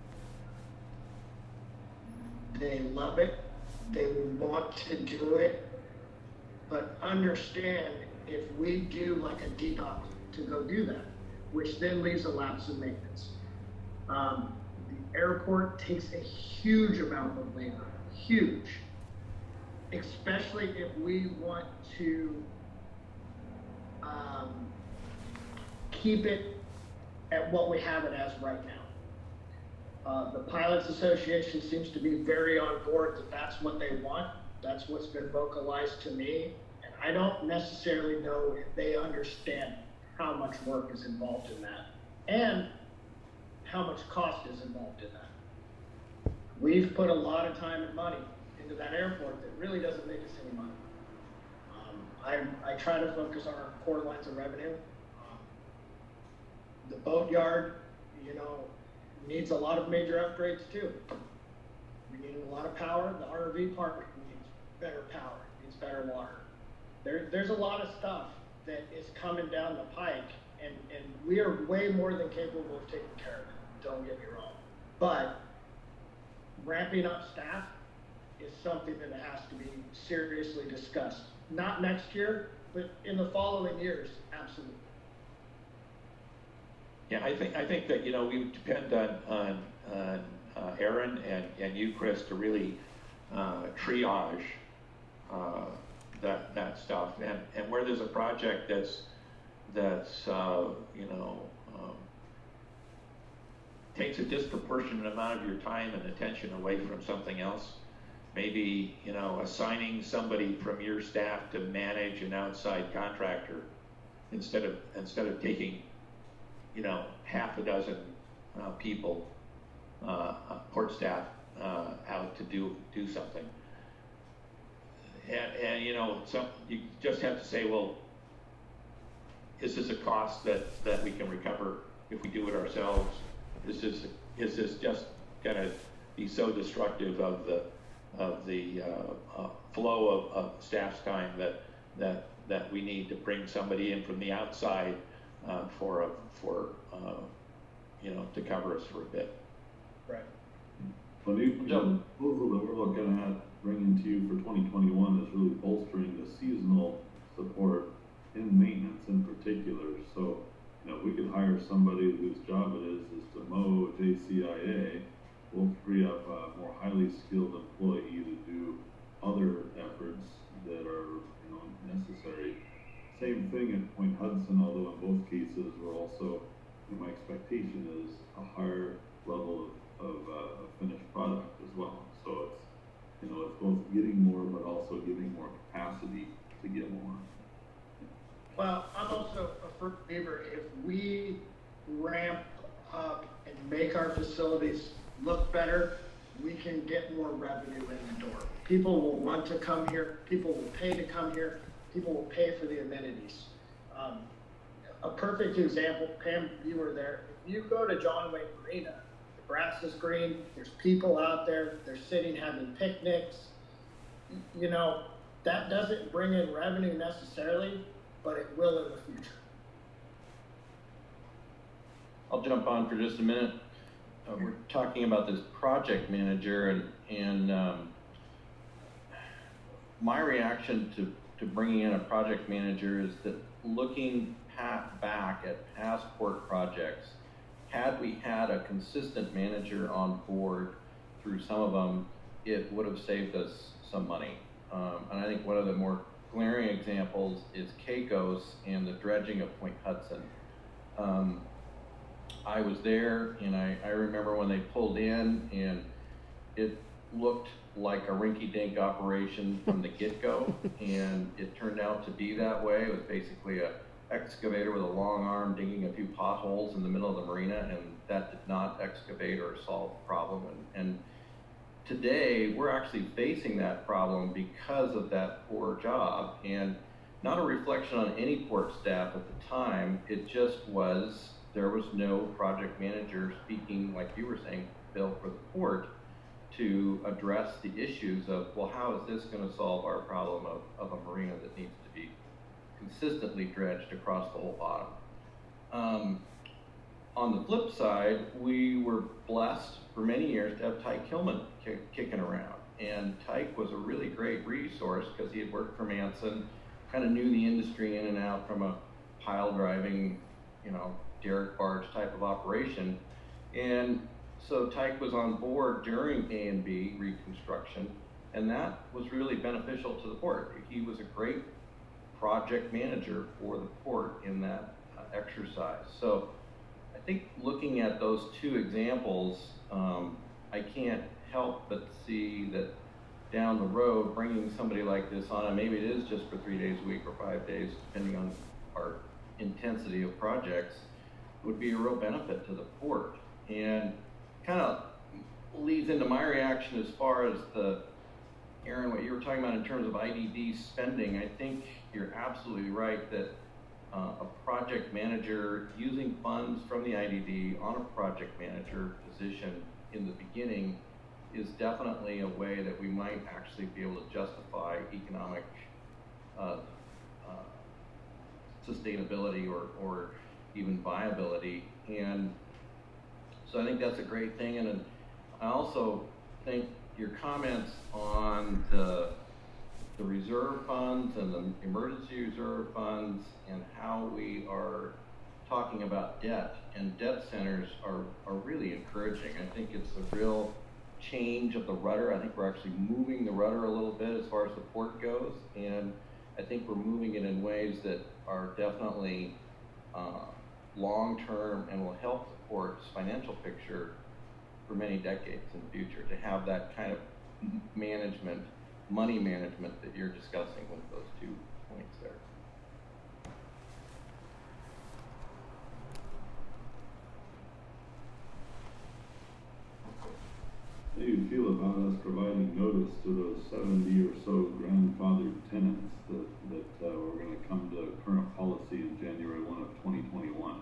They love it. They want to do it. But understand, if we do like a D DOC to go do that, which then leaves a lapse in maintenance. Um, the airport takes a huge amount of labor, huge. Especially if we want to um, keep it at what we have it as right now. Uh, the Pilots Association seems to be very on board that that's what they want. That's what's been vocalized to me. And I don't necessarily know if they understand how much work is involved in that and how much cost is involved in that. We've put a lot of time and money into that airport that really doesn't make us any money. Um, I, I try to focus on our core lines of revenue. Um, the boatyard, you know, needs a lot of major upgrades too. We need a lot of power. The R V park needs better power, needs better water. There, there's a lot of stuff that is coming down the pike, and, and we are way more than capable of taking care of it. Don't get me wrong. But ramping up staff is something that has to be seriously discussed. Not next year, but in the following years, absolutely.
Yeah, I think I think that you know we depend on on, on uh, Aaron and, and you, Chris, to really uh, triage uh, that that stuff, and and where there's a project that's that's uh, you know um, takes a disproportionate amount of your time and attention away from something else. Maybe, you know, assigning somebody from your staff to manage an outside contractor instead of instead of taking, you know, half a dozen uh, people, uh, uh, port staff, uh, out to do do something. And, and you know, some you just have to say, well, is this a cost that, that we can recover if we do it ourselves? Is this is this just going to be so destructive of the of the uh, uh, flow of, of staff's time that that that we need to bring somebody in from the outside uh, for a, for uh, you know to cover us for a bit.
Right.
Well, the proposal that we're looking at bringing to you for twenty twenty-one is really bolstering the seasonal support in maintenance in particular. So, you know, we could hire somebody whose job it is is to mow J C I A. We'll free up a more highly skilled employee to do other efforts that are, you know, necessary. Same thing at Point Hudson, although in both cases we're also, you know, my expectation is a higher level of, of uh, finished product as well. So it's, you know, it's both getting more, but also giving more capacity to get more.
Well, I'm also a firm believer, if we ramp up and make our facilities look better, we can get more revenue in the door. People will want to come here, people will pay to come here, people will pay for the amenities. Um, a perfect example, Pam, you were there. If you go to John Wayne Marina, the grass is green, there's people out there, they're sitting having picnics. You know, that doesn't bring in revenue necessarily, but it will in the future.
I'll jump on for just a minute. Uh, we're talking about this project manager, and and um, my reaction to, to bringing in a project manager is that looking pat back at past port projects, had we had a consistent manager on board through some of them, it would have saved us some money. Um, and I think one of the more glaring examples is Caicos and the dredging of Point Hudson. Um, I was there, and I, I remember when they pulled in, and it looked like a rinky-dink operation from the get-go, and it turned out to be that way. It was basically a excavator with a long arm digging a few potholes in the middle of the marina, and that did not excavate or solve the problem. And, and today, we're actually facing that problem because of that poor job, and not a reflection on any port staff at the time. It just was, there was no project manager speaking, like you were saying, Bill, for the port. to address the issues of, well, how is this going to solve our problem of, of a marina that needs to be consistently dredged across the whole bottom. Um, on the flip side, we were blessed for many years to have Tyke Hillman k- kicking around. And Tyke was a really great resource because he had worked for Manson, kind of knew the industry in and out from a pile driving, you know, derrick barge type of operation. And so Tyke was on board during A and B reconstruction, and that was really beneficial to the port. He was a great project manager for the port in that uh, exercise. So I think looking at those two examples, um, I can't help but see that down the road, bringing somebody like this on, and maybe it is just for three days a week or five days, depending on our intensity of projects, would be a real benefit to the port. And kind of leads into my reaction as far as the, Aaron, what you were talking about in terms of I D D spending. I think you're absolutely right that uh, a project manager using funds from the I D D on a project manager position in the beginning is definitely a way that we might actually be able to justify economic uh, uh, sustainability or, or even viability. And so I think that's a great thing. And then I also think your comments on the, the reserve funds and the emergency reserve funds and how we are talking about debt and debt centers are, are really encouraging. I think it's a real change of the rudder. I think we're actually moving the rudder a little bit as far as the port goes, and I think we're moving it in ways that are definitely uh, long-term and will help the port's financial picture for many decades in the future, to have that kind of management, money management that you're discussing with those two points there.
How do you feel about us providing notice to those seventy or so grandfathered tenants that, that uh, we're going to come to current policy in January first of twenty twenty-one?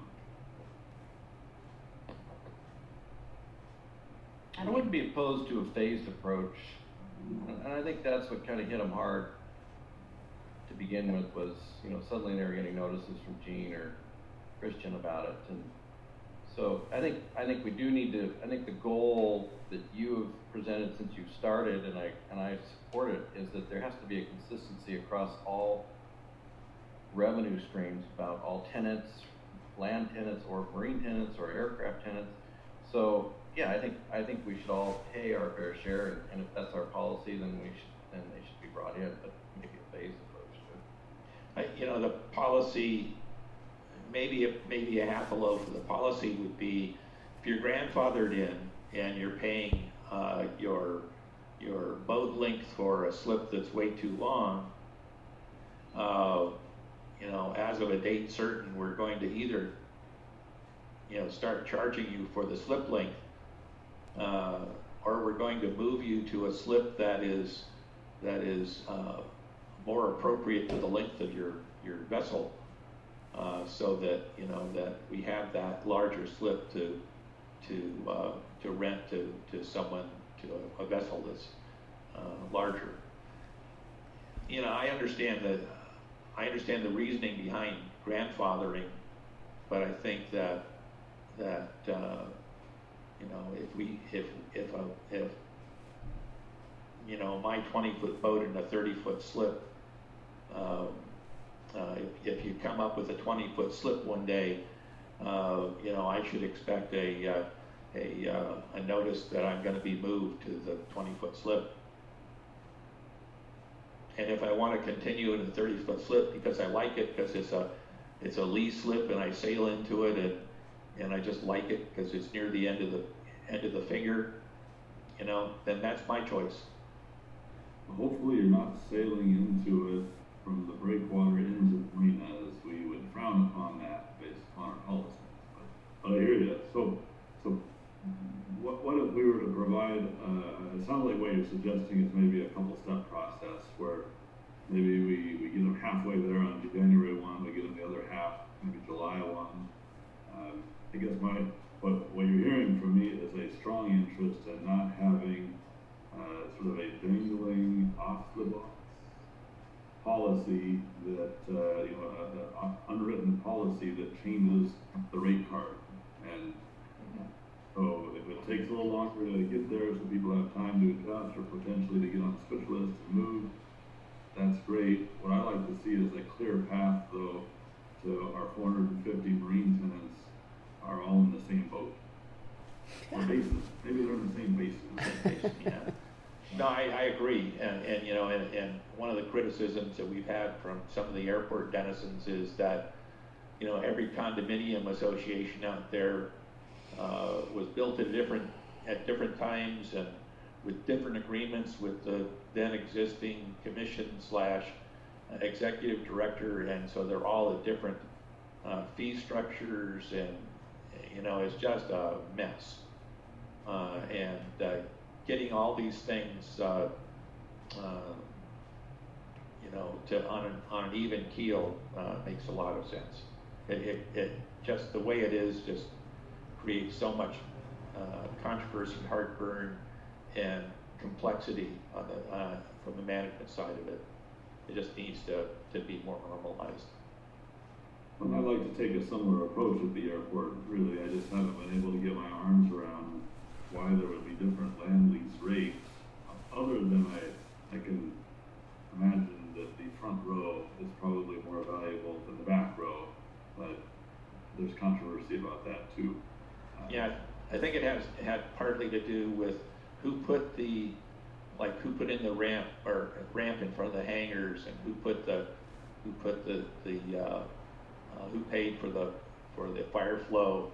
I wouldn't be opposed to a phased approach, and I think that's what kind of hit them hard to begin with was, you know, suddenly they were getting notices from Gene or Christian about it, and so I think I think we do need to. I think the goal that you have presented since you've started, and I and I support it, is that there has to be a consistency across all revenue streams about all tenants, land tenants, or marine tenants, or aircraft tenants. So yeah, I think I think we should all pay our fair share, and, and if that's our policy, then we should then they should be brought in, but maybe a phased approach to it.
I, you know, the policy. Maybe a, maybe a half a loaf of the policy would be if you're grandfathered in and you're paying uh, your your boat length for a slip that's way too long, uh, you know, as of a date certain, we're going to either, you know, start charging you for the slip length, uh, or we're going to move you to a slip that is that is uh, more appropriate to the length of your your vessel. Uh, so that you know that we have that larger slip to to uh, to rent to, to someone, to a, a vessel that's uh, larger. You know, I understand that I understand the reasoning behind grandfathering, but I think that that uh, you know if we if if a, if you know my twenty foot boat and a thirty foot slip. Um, Uh, if, if you come up with a twenty foot slip one day, uh, you know, I should expect a, uh, a, uh, a notice that I'm going to be moved to the twenty foot slip. And if I want to continue in a thirty foot slip because I like it, because it's a, it's a lee slip and I sail into it and, and I just like it because it's near the end of the, end of the finger, you know, then that's my choice.
Well, hopefully you're not sailing into it from the breakwater into the marina, as we would frown upon that based upon our policies. But, but I hear you. So, so what, what if we were to provide, uh, it sounds like what you're suggesting is maybe a couple step process where maybe we, we get them halfway there on January first, we get them the other half, maybe July first. Um, I guess my, what, what you're hearing from me is a strong interest in not having uh, sort of a dangling off the box policy that, uh, you know, an unwritten policy that changes the rate card. And so if it takes a little longer to get there so people have time to adjust or potentially to get on the switch list and move, that's great. What I like to see is a clear path, though, to our four hundred fifty Marine tenants are all in the same boat. Or basin. Maybe they're in the same basin.
Yeah. No, I, I agree, and, and you know, and, and one of the criticisms that we've had from some of the airport denizens is that, you know, every condominium association out there uh, was built at different at different times and with different agreements with the then existing commission slash executive director, and so they're all at different uh, fee structures, and you know, it's just a mess. Uh, and uh, getting all these things, uh, uh, you know, to on an, on an even keel uh, makes a lot of sense. It, it, it just the way it is just creates so much uh, controversy, heartburn, and complexity on the uh, from the management side of it. It just needs to to be more normalized.
Well, I'd like to take a similar approach at the airport. Really, I just haven't been able to get my arms around why there would be different land lease rates, other than I, I can imagine that the front row is probably more valuable than the back row, but there's controversy about that too. Uh,
Yeah, I think it has it had partly to do with who put the, like who put in the ramp or ramp in front of the hangars, and who put the, who put the the uh, uh, who paid for the for the fire flow.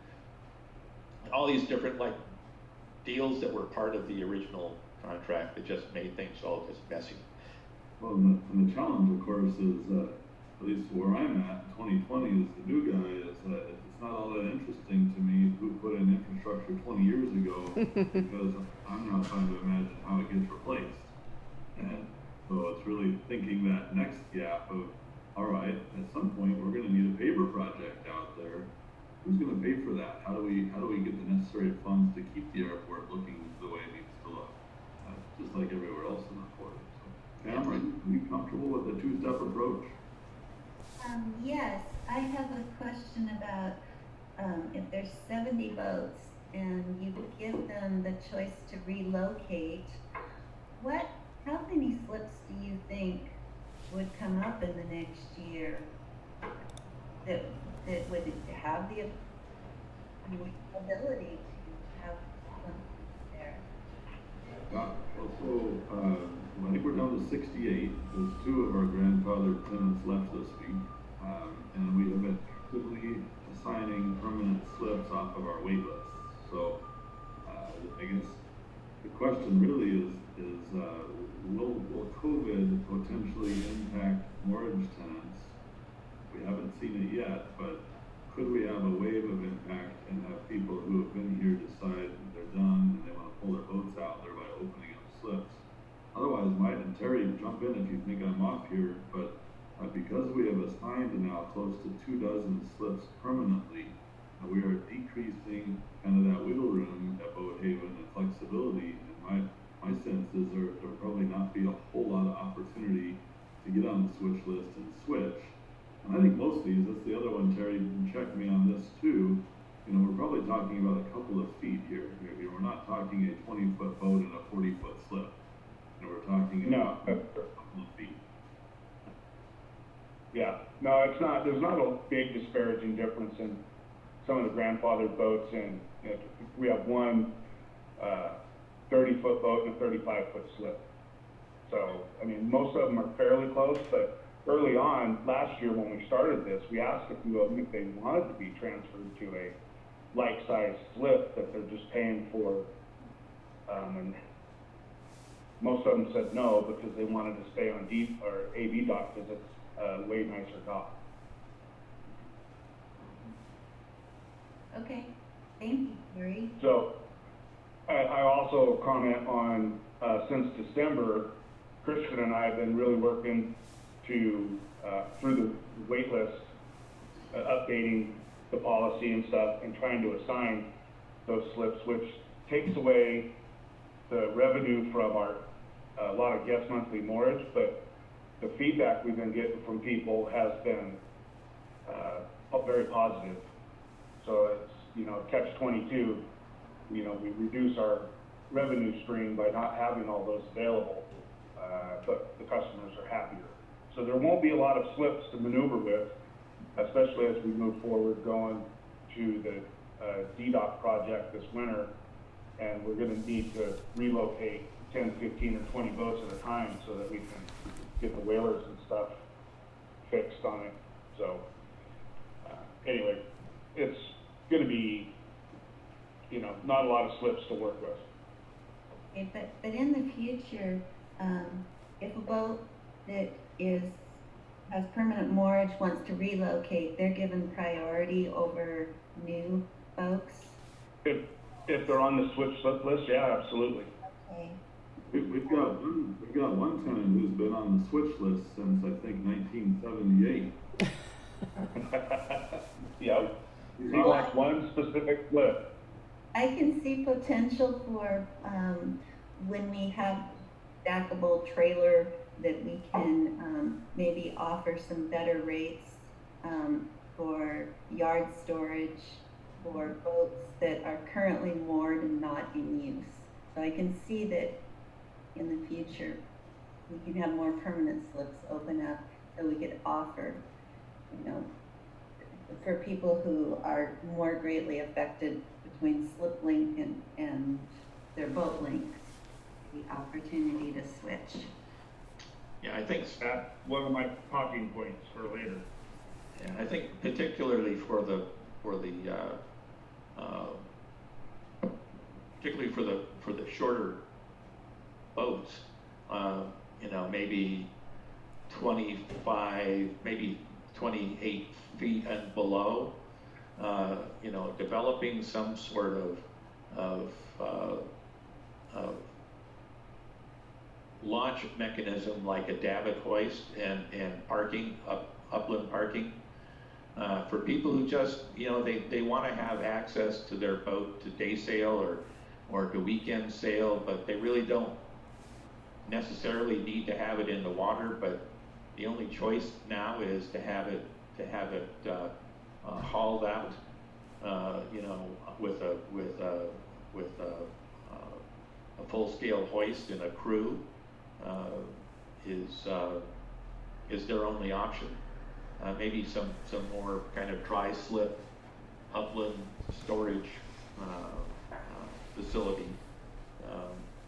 All these different like deals that were part of the original contract that just made things all just messy.
Well, and the, and the challenge, of course, is uh, at least where I'm at, twenty twenty, as the new guy, is that it's not all that interesting to me who put in infrastructure twenty years ago, because I'm now trying to imagine how it gets replaced. And so it's really thinking that next gap of, all right, at some point we're going to need a paper project out there. Who's going to pay for that? How do we how do we get the necessary funds to keep the airport looking the way it needs to look, uh, just like everywhere else in the port? So, Pam, are you, are you comfortable with the two-step approach?
Um, yes, I have a question about um, if there's seventy boats and you give them the choice to relocate, what, how many slips do you think would come up in the next year that that would have the ability to have them there?
Uh, so, uh, I think we're down to sixty-eight. There's two of our grandfathered tenants left this week. Um, and we have been actively assigning permanent slips off of our wait list. So, uh, I guess the question really is, is uh, will, will COVID potentially impact mortgage tenants? We haven't seen it yet, but could we have a wave of impact and have people who have been here decide they're done and they want to pull their boats out there by opening up slips? Otherwise, Mike and Terry, jump in if you think I'm off here, but uh, because we have assigned now close to two dozen slips permanently, uh, we are decreasing kind of that wiggle room at Boathaven and flexibility. And my, my sense is there will probably not be a whole lot of opportunity to get on the switch list and switch. And I think most of these, that's the other one, Terry, you can check me on this too. You know, we're probably talking about a couple of feet here. You know, we're not talking a twenty foot boat and a forty foot slip. You know, we're talking
No.
about a couple of feet.
Yeah, no, it's not, there's not a big disparaging difference in some of the grandfathered boats, and you know, we have one uh, thirty foot boat and a thirty-five foot slip. So, I mean, most of them are fairly close, but early on, last year when we started this, we asked a few of them if they wanted to be transferred to a like-sized slip that they're just paying for, um, and most of them said no because they wanted to stay on D or A B dock because it's a way nicer dock.
Okay, thank you, Gary.
So, I, I also comment on uh, since December, Christian and I have been really working to uh, through the wait list, uh, updating the policy and stuff, and trying to assign those slips, which takes away the revenue from our, a lot of guest monthly moorage, but the feedback we've been getting from people has been, uh, very positive. So it's, you know, catch twenty-two, you know, we reduce our revenue stream by not having all those available, uh, but the customers are happier. So there won't be a lot of slips to maneuver with, especially as we move forward going to the uh, D DOC project this winter, and we're gonna need to relocate ten, fifteen, or twenty boats at a time so that we can get the whalers and stuff fixed on it. So uh, anyway, it's gonna be, you know, not a lot of slips to work with.
Okay, but, but in the future, um, if a boat that is, has permanent moorage wants to relocate, they're given priority over new folks?
If, if they're on the switch slip list, yeah, absolutely.
Okay.
We, we've got one, we've got one tenant who's been on the switch list since, I think, nineteen seventy-eight.
Yep, he wants one specific slip.
I can see potential for, um, when we have stackable trailer that we can, um, maybe offer some better rates, um, for yard storage for boats that are currently moored and not in use. So I can see that in the future, we can have more permanent slips open up so we could offer, you know, for people who are more greatly affected between slip link and, and their boat links, the opportunity to switch.
Yeah, I think,
That's one of my talking points for later.
yeah, I think particularly for the, for the, uh, uh, particularly for the, for the shorter boats, uh, you know, maybe twenty-five, maybe twenty-eight feet and below, uh, you know, developing some sort of, of, uh, of launch mechanism like a davit hoist and, and parking, up, upland parking, uh, for people who just, you know, they, they want to have access to their boat to day sail or, or to weekend sail, but they really don't necessarily need to have it in the water, but the only choice now is to have it, to have it, uh, uh, hauled out, uh, you know, with a, with a, with a, uh, a full-scale hoist and a crew, uh, is, uh, is their only option. Uh, maybe some, some more kind of dry slip upland storage, uh, uh, facility, um,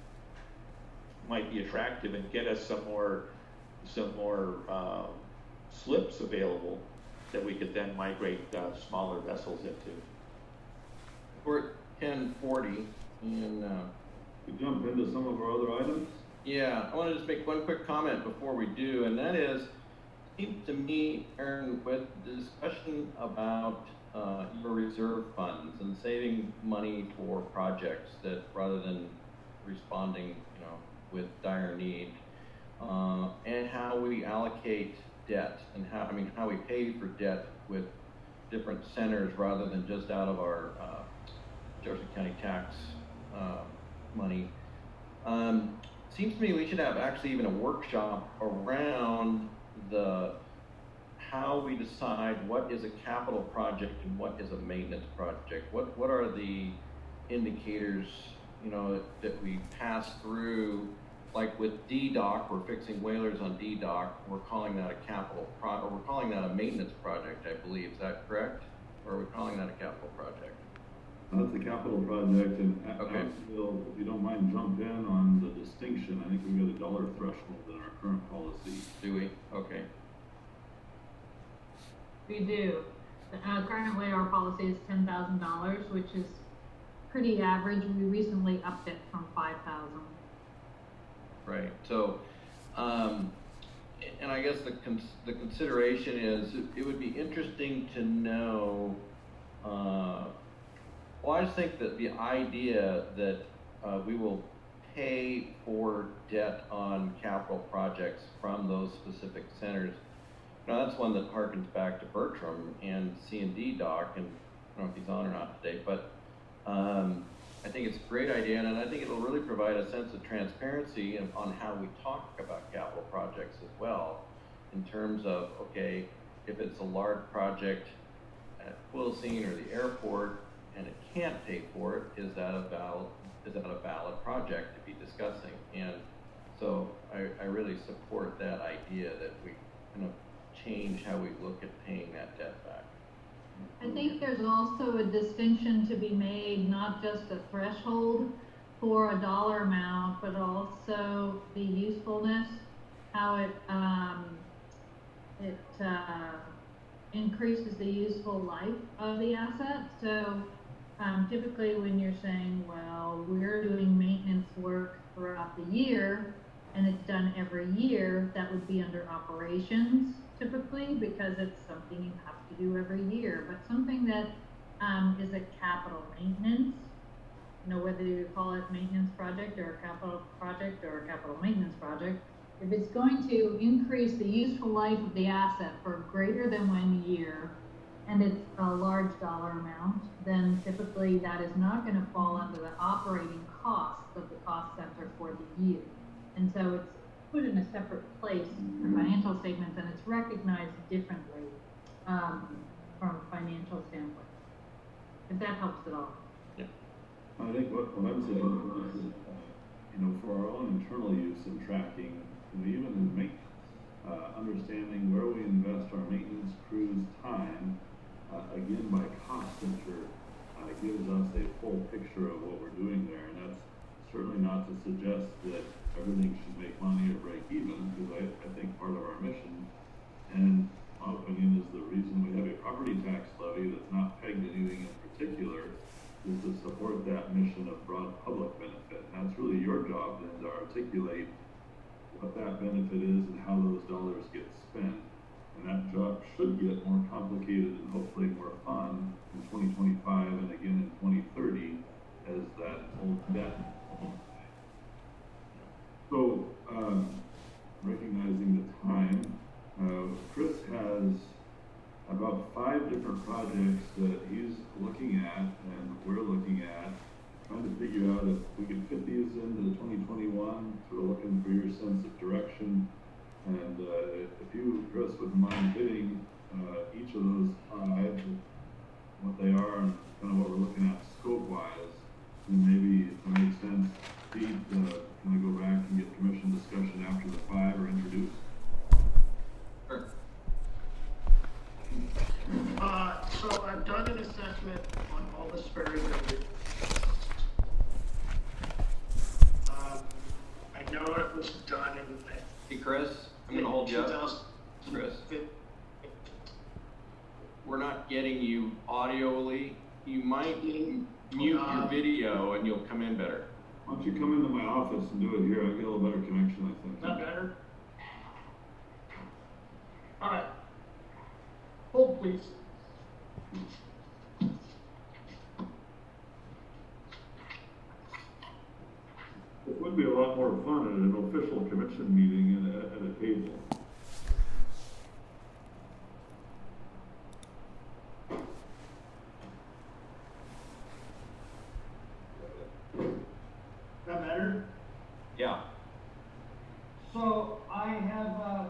might be attractive and get us some more, some more, uh, slips available that we could then migrate, uh, smaller vessels into.
We're at ten forty, and, uh,
We jump into some of our other items.
yeah, I want to just make one quick comment before we do, and that is, it seems to me, Aaron, with the discussion about uh, your reserve funds and saving money for projects that rather than responding, you know, with dire need, uh, and how we allocate debt and how, I mean, how we pay for debt with different centers rather than just out of our uh, Jefferson County tax uh, money. Um, seems to me we should have actually even a workshop around the how we decide what is a capital project and what is a maintenance project. What what are the indicators, you know, that, that we pass through? Like with D DOC, we're fixing whalers on D DOC. We're calling that a capital pro, or we're calling that a maintenance project, I believe. Is that correct? Or are we calling that a capital project?
That's a capital project, and A-
Okay.
Alex will, if you don't mind, jump in on the distinction. I think we've got a dollar threshold in our current policy.
Do we? Okay.
We do. Uh, currently, our policy is ten thousand dollars, which is pretty average. We recently upped it from five thousand.
Right. So, um, and I guess the cons- the consideration is it, it would be interesting to know. Uh, well, I just think that the idea that uh, we will pay for debt on capital projects from those specific centers. Now that's one that harkens back to Bertram and C and D Doc, and I don't know if he's on or not today, but um, I think it's a great idea, and I think it'll really provide a sense of transparency in- on how we talk about capital projects as well, in terms of, okay, if it's a large project at Quilcene or the airport and it can't pay for it, is that a valid, is that a valid project to be discussing? And so I, I really support that idea that we kind of change how we look at paying that debt back.
I think there's also a distinction to be made, not just a threshold for a dollar amount, but also the usefulness, how it, um, it, uh, increases the useful life of the asset. So, um, typically when you're saying, well, we're doing maintenance work throughout the year, and it's done every year, that would be under operations typically, because it's something you have to do every year. But something that um, is a capital maintenance, you know, whether you call it maintenance project or a capital project or a capital maintenance project, if it's going to increase the useful life of the asset for greater than one year, and it's a large dollar amount, then typically that is not going to fall under the operating costs of the cost center for the year. And so it's put in a separate place for financial statements, and it's recognized differently um, from a financial standpoint. If that helps at all.
Yeah.
I think what, what I'm saying is, uh, you know, for our own internal use and tracking, you know, even in maintenance, uh, understanding where we invest our maintenance crews' time, uh, again, by cost center, uh, gives us a full picture of what we're doing there. And that's certainly not to suggest that everything should make money or break even, because I, I think part of our mission, and my opinion is the reason we have a property tax levy that's not pegged to anything in particular, is to support that mission of broad public benefit. And that's really your job then, to articulate what that benefit is and how those dollars get spent. And that job should get more complicated and hopefully more fun in twenty twenty-five and again in twenty thirty as that old debt. So, um, recognizing the time, uh, Chris has about five different projects that he's looking at and we're looking at, trying to figure out if we can fit these into twenty twenty-one, sort of looking for your sense of direction. And uh, if you, Chris, wouldn't mind hitting uh, each of those five, what they are and kind of what we're looking at scope-wise, and maybe if it makes sense, Pete, uh, can I go back and get commission discussion after the five are introduced?
Sure.
Uh, so I've done an assessment on all the Sperry buildings. Um, I know it was done in
Hey, Chris, I'm gonna hold you up.
two thousand
Chris, we're not getting you audioly. You might mute your video and you'll come in better.
Why don't you come into my office and do it here? I get a little better connection, I think.
Is that better? All right. Hold, please.
It would be a lot more fun at an official commission meeting at a, at a table.
That better?
Yeah.
So I have, uh,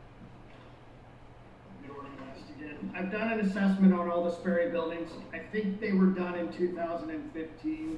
get organized again. I've done an assessment on all the Sperry buildings. I think they were done in two thousand fifteen.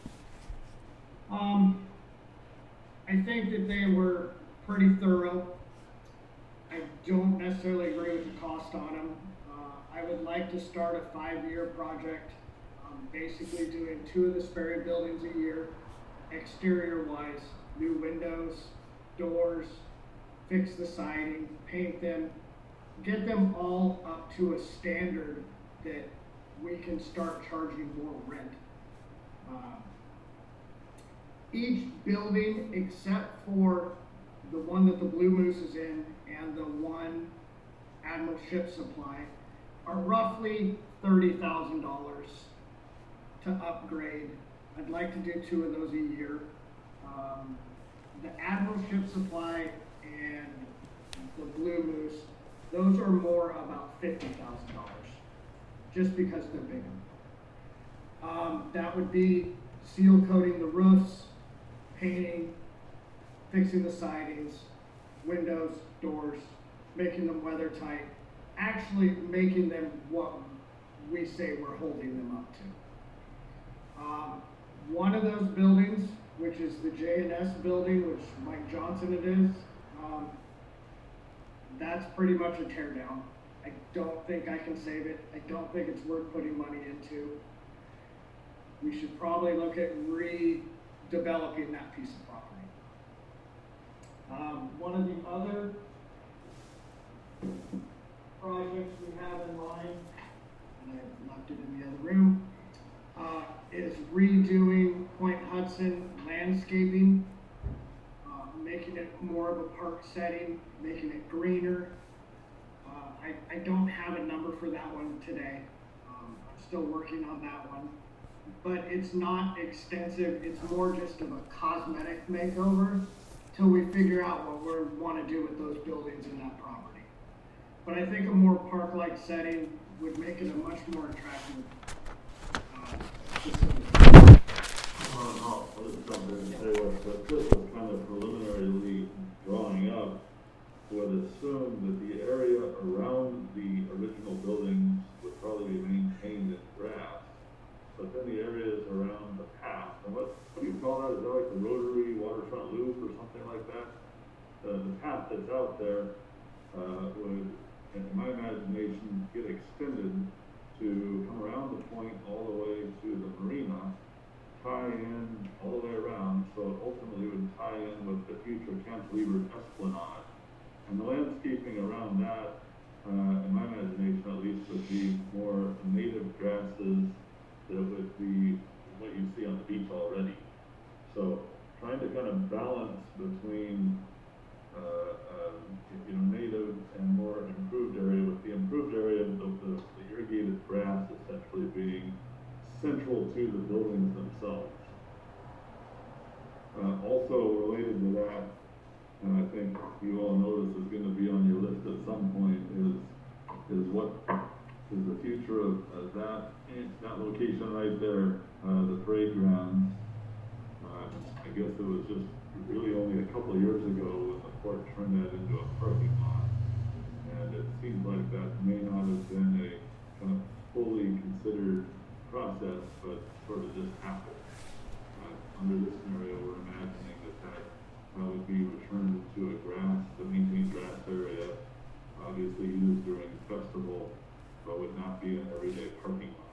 Um, I think that they were pretty thorough. I don't necessarily agree with the cost on them. Uh, I would like to start a five-year project, um, basically doing two of the Sperry buildings a year, exterior-wise, new windows, doors, fix the siding, paint them, get them all up to a standard that we can start charging more rent. Uh, each building, except for the one that the Blue Moose is in and the one Admiral Ship Supply, are roughly thirty thousand dollars to upgrade. I'd like to do two of those a year. Um, the Admiral Ship Supply and the Blue Moose, those are more about fifty thousand dollars, just because they're bigger. Um, that would be seal coating the roofs, painting, fixing the sidings, windows, doors, making them weather tight, actually making them what we say we're holding them up to. Um, one of those buildings, which is the J and S building, which Mike Johnson it is, um, that's pretty much a tear down. I don't think I can save it. I don't think it's worth putting money into. We should probably look at redeveloping that piece of property. Um, one of the other projects we have in mind, and I left it in the other room, uh, is redoing Point Hudson landscaping, uh, making it more of a park setting, making it greener. Uh, I, I don't have a number for that one today. Um, I'm still working on that one. But it's not extensive, it's more just of a cosmetic makeover till we figure out what we want to do with those buildings and that property. But I think a more park-like setting would make it a much more attractive uh, facility.
Uh, no, I'll just jump in and say what, what Chris was kind of preliminarily drawing up would assume that the area around the original buildings would probably be maintained in grass, but then the areas around the path, and what, what do you call that? Is that like the rotary waterfront loop or something like that? The, the path that's out there uh, would, in my imagination, get extended to come around the point all the way to the marina, tie in all the way around, so it ultimately would tie in with the future cantilever esplanade. And the landscaping around that, uh, in my imagination at least, would be more native grasses that would be what you see on the beach already. So trying to kind of balance between uh, um, you know, native and more improved area, with the improved area of the, the, the irrigated grass essentially being central to the buildings themselves. Uh, also related to that, and I think you all notice is going to be on your list at some point, is is what is the future of uh, that that location right there, uh, the parade grounds. Uh, I guess it was just really only a couple of years ago when the port turned that into a parking lot, and it seems like that may not have been a kind of fully considered process, but sort of just happened. Uh, under this scenario, we're imagining that that uh, would be returned to a grass, a maintained grass area, obviously used during festival, but would not be an everyday parking lot.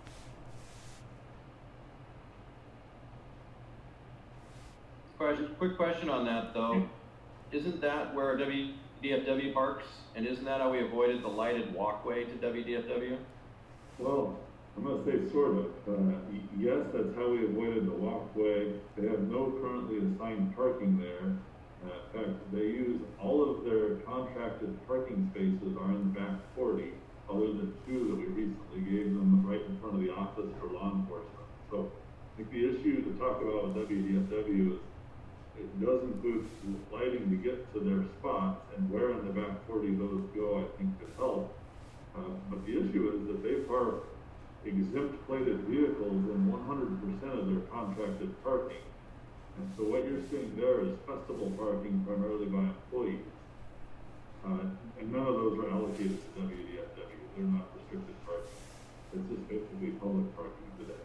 Question, quick question on that though. Isn't that where W D F W parks? And isn't that how we avoided the lighted walkway to W D F W?
Well, I'm going to say sort of. Uh, yes, that's how we avoided the walkway. They have no currently assigned parking there. Uh, in fact, they use all of their contracted parking spaces are in the back forty, other than two that we recently gave them right in front of the office for law enforcement. So I think the issue to talk about with W D F W is it does include lighting to get to their spots, and where in the back forty those go, I think could help. Uh, but the issue is that they park exempt plated vehicles in one hundred percent of their contracted parking. And so what you're seeing there is festival parking primarily by employees. Uh, and none of those are allocated to W D F W. They're not restricted parking. It's just basically public parking today.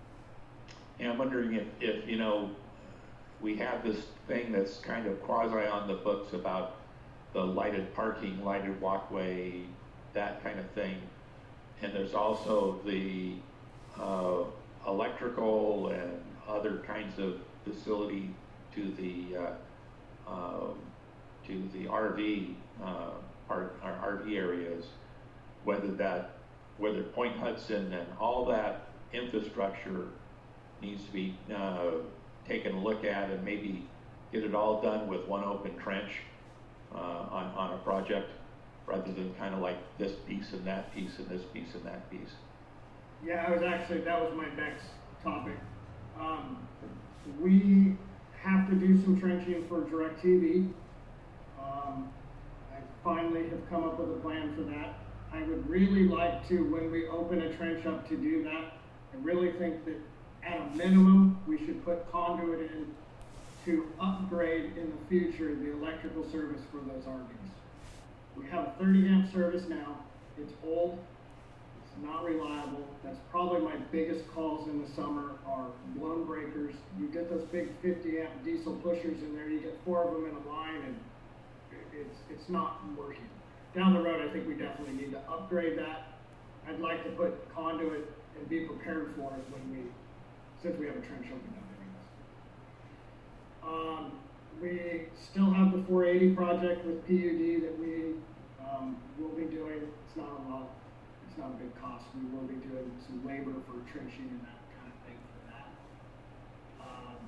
And I'm wondering if, if, you know, we have this thing that's kind of quasi on the books about the lighted parking, lighted walkway, that kind of thing. And there's also the uh, electrical and other kinds of facility to the uh, um, to the R V uh, part, our R V areas, whether that whether Point Hudson and all that infrastructure needs to be uh, taken a look at, and maybe get it all done with one open trench uh, on on a project, rather than kind of like this piece and that piece and this piece and that piece.
Yeah, I was actually, that was my next topic. Um, we have to do some trenching for DirecTV. Um, I finally have come up with a plan for that. I would really like to, when we open a trench up, to do that. I really think that at a minimum, we should put conduit in to upgrade in the future the electrical service for those R Vs. We have a thirty amp service now. It's old. It's not reliable. That's probably my biggest calls in the summer are blown breakers. You get those big fifty amp diesel pushers in there. You get four of them in a line, and it's it's not working. Down the road, I think we definitely need to upgrade that. I'd like to put conduit and be prepared for it when we, since we have a trench open down anyways. Um, we still have the four eighty project with P U D that we um, will be doing. It's not a lot, it's not a big cost. We will be doing some labor for trenching and that kind of thing for that. Um,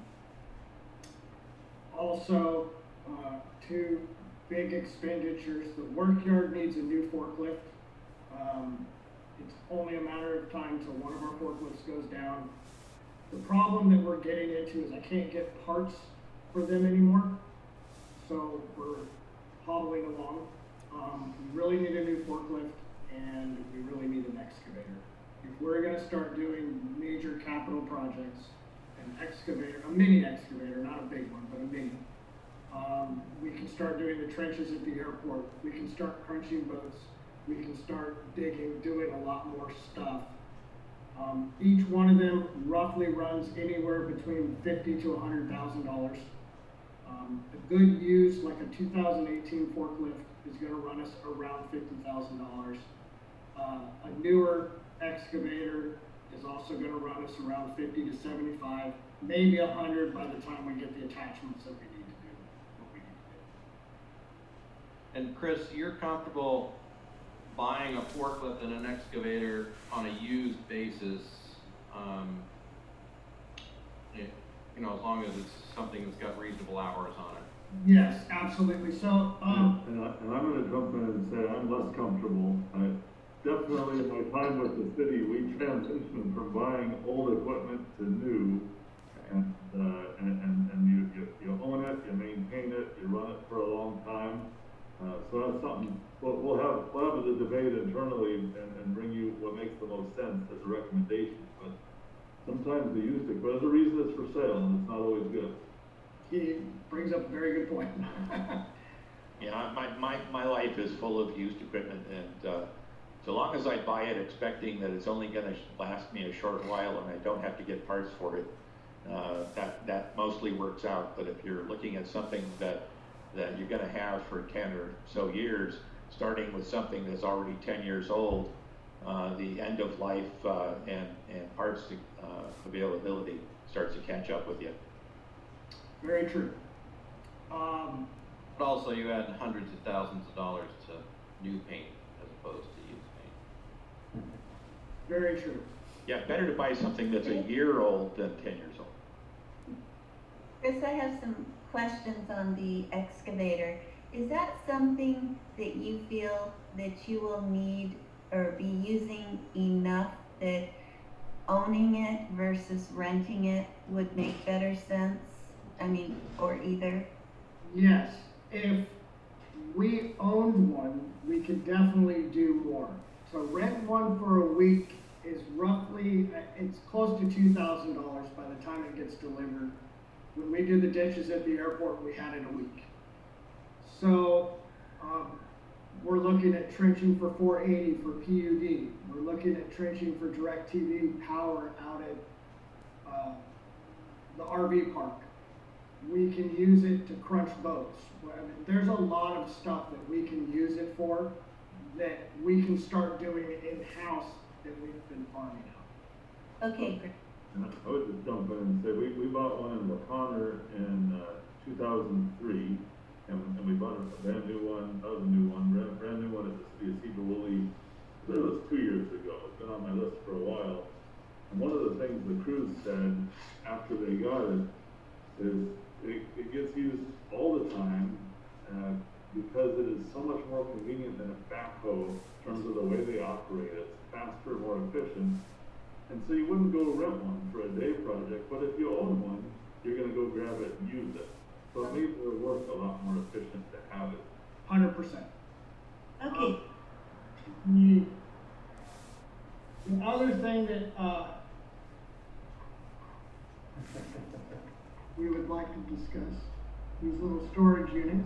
also, uh, two big expenditures. The work yard needs a new forklift. Um, it's only a matter of time till one of our forklifts goes down. The problem that we're getting into is I can't get parts for them anymore, so we're hobbling along. Um, we really need a new forklift, and we really need an excavator. If we're going to start doing major capital projects, an excavator, a mini excavator, not a big one, but a mini. Um, we can start doing the trenches at the airport. We can start crunching boats. We can start digging, doing a lot more stuff. Um, each one of them roughly runs anywhere between fifty to a hundred thousand dollars. Um, a good use, like a two thousand eighteen forklift, is going to run us around fifty thousand dollars. Uh, a newer excavator is also going to run us around fifty to seventy-five, maybe a hundred by the time we get the attachments that we need to do what we need to do.
And Chris, you're comfortable buying a forklift and an excavator on a used basis, um, it, you know, as long as it's something that's got reasonable hours on it?
Yes, absolutely. So, um,
And, I, and I'm going to jump in and say I'm less comfortable. I, definitely in my time with the city, we transitioned from buying old equipment to new, and uh, and, and, and you, you, you own it, you maintain it, you run it for a long time. Uh, so that's something we'll, we'll have we'll have a debate internally and, and bring you what makes the most sense as a recommendation. But sometimes the used it, but there's a reason it's for sale, and it's not always good.
he brings up a very good point.
Yeah, my, my, my life is full of used equipment, and uh, so long as I buy it expecting that it's only going to last me a short while and I don't have to get parts for it, uh, that that mostly works out. But if you're looking at something that that you're going to have for ten or so years, starting with something that's already ten years old, uh, the end of life uh, and and parts uh, availability starts to catch up with you.
Very true. Um,
But also you add hundreds of thousands of dollars to new paint as opposed to used paint.
very true.
Yeah, better to buy something that's a year old than ten years old.
Chris, I have some questions on the excavator. Is that something that you feel that you will need or be using enough that owning it versus renting it would make better sense? I mean, or either?
Yes, if we owned one, we could definitely do more. So rent one for a week is roughly, it's close to two thousand dollars by the time it gets delivered. When we did the ditches at the airport, we had it a week. So um, we're looking at trenching for four eighty for P U D. We're looking at trenching for DirecTV power out at uh, the R V park. We can use it to crunch boats. I mean, there's a lot of stuff that we can use it for that we can start doing in-house that we've been farming out.
Okay, great.
And I would just jump in and say, we, we bought one in Waconer in uh, two thousand three, and, and we bought a brand new one, that was a new one, brand, brand new one at the city of Cedar Woolley. That was two years ago. It's been on my list for a while. And one of the things the crews said after they got it is it, it gets used all the time uh, because it is so much more convenient than a backhoe in terms of the way they operate it. It's faster, more efficient. And so you wouldn't go rent one for a day project, but if you own one, you're going to go grab it and use it. So it makes it work a lot more efficient to have it.
one hundred percent.
Okay.
Uh, the, the other thing that uh, we would like to discuss. These little storage units.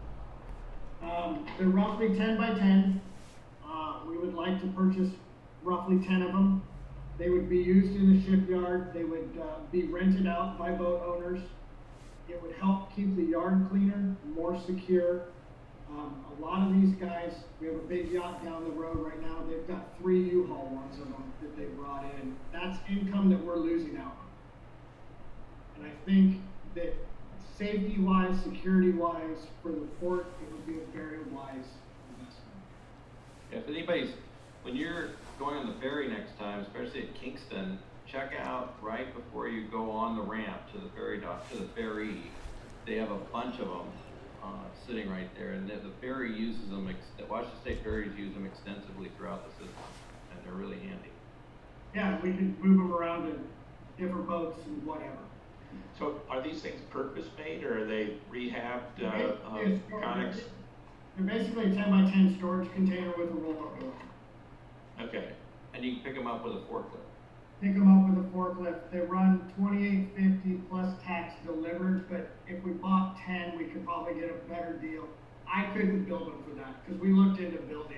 Um, they're roughly ten by ten. Uh, we would like to purchase roughly ten of them. They would be used in the shipyard. They would uh, be rented out by boat owners. It would help keep the yard cleaner, more secure. Um, a lot of these guys, we have a big yacht down the road right now. They've got three U-Haul ones of them that they brought in. That's income that we're losing out on. And I think that safety-wise, security-wise, for the port, it would be a very wise investment.
Yeah, if anybody's, when you're going on the ferry next time, especially at Kingston, check out right before you go on the ramp to the ferry dock, to the ferry. They have a bunch of them uh, sitting right there, and the, the ferry uses them, ex- Washington State Ferries use them extensively throughout the system, and they're really handy.
Yeah, we can move them around in different boats and whatever.
So are these things purpose-made, or are they rehabbed, uh,
They're
um,
storage-
Conex?
They're basically a ten by ten storage container with a roll-up door.
Okay.
And you can pick them up with a forklift.
Pick them up with a forklift. They run twenty-eight fifty plus tax delivered, but if we bought ten, we could probably get a better deal. I couldn't build them for that, because we looked into building,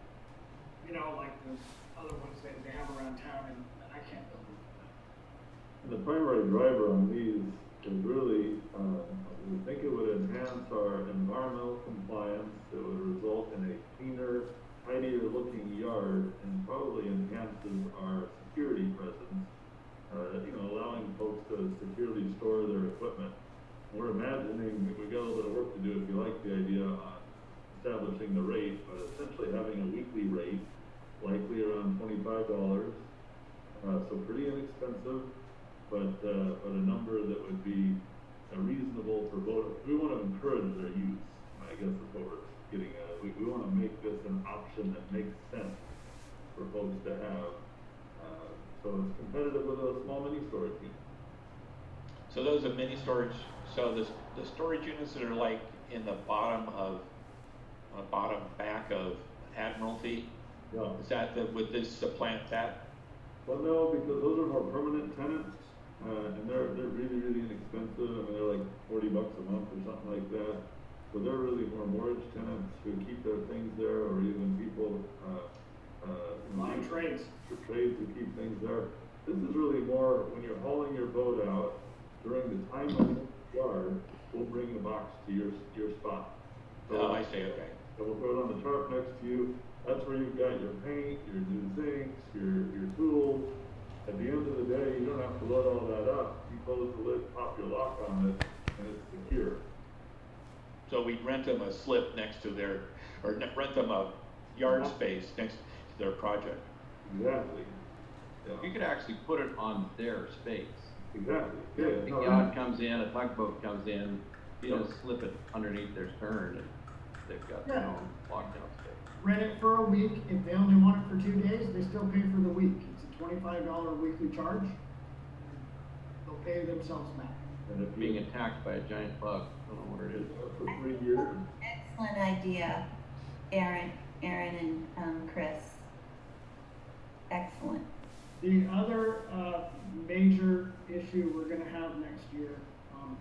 you know, like the other ones that they have around town, and I can't build them for that.
And the primary driver on these is really, uh, we think it would enhance our environmental compliance. It would result in a cleaner, tidier looking yard, and probably enhances our security presence, uh, you know, allowing folks to securely store their equipment. We're imagining, we got a little bit of work to do if you like the idea on establishing the rate, but essentially having a weekly rate, likely around twenty-five dollars, uh, so pretty inexpensive, but, uh, but a number that would be uh, reasonable for boat. We want to encourage their use, I guess is what we're getting at. We, we want to make this an option that makes sense for folks to have. Uh, so it's competitive with a small mini storage unit.
So those are mini storage, so the, the storage units that are like in the bottom of, on the bottom back of Admiralty,
Yeah.
is that the, would this supplant that?
Well, no, because those are more permanent tenants, uh, and they're, they're really, really inexpensive. I mean, they're like forty bucks a month or something like that. So they're really more mortgage tenants who keep their things there, or even people, uh, uh, you know,
Line trades.
for trades who keep things there. This is really more when you're hauling your boat out during the time of the yard, we'll bring the box to your, your spot. So,
Oh, I see, okay.
so we'll put it on the tarp next to you. That's where you've got your paint, your new sinks, your, your tools. At the end of the day, you don't have to load all that up. You close the lid, pop your lock on it, and it's secure.
So we'd rent them a slip next to their, or ne- rent them a yard space next to their project.
Exactly. Yeah.
You could actually put it on their space.
Exactly. Yeah.
A
no,
yacht comes in, a tugboat comes in, you
Yeah.
just slip it underneath their stern, and they've got their
Yeah.
own lockdown space.
Rent it for a week. If they only want it for two days, they still pay for the week. It's a twenty-five dollar weekly charge. They'll pay themselves back.
And if
Being
you,
attacked by a giant bug, I don't know what it is.
for three years,
Excellent idea, Aaron, Aaron and, um, Chris. Excellent.
The other, uh, major issue we're gonna have next year, um,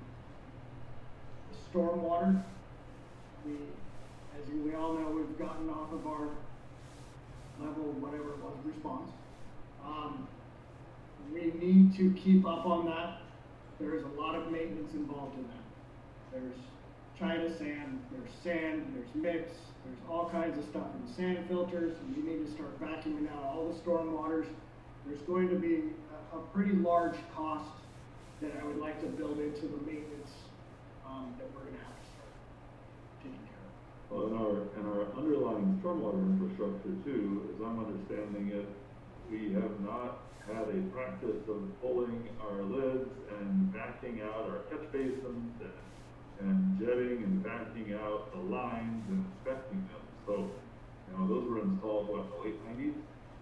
stormwater. We, as you, we all know, we've gotten off of our level, whatever it was, response. Um, we need to keep up on that. There is a lot of maintenance involved in that. There's China sand, there's sand, there's mix, there's all kinds of stuff in the sand filters, and you need to start vacuuming out all the storm waters. There's going to be a, a pretty large cost that I would like to build into the maintenance, um, that we're gonna have to start taking care of.
well, in our, in our underlying stormwater infrastructure too, as I'm understanding it, we have not had a practice of pulling our lids and backing out our catch basins and, and jetting and backing out the lines and inspecting them. So, you know, those were installed, what, in the late nineties?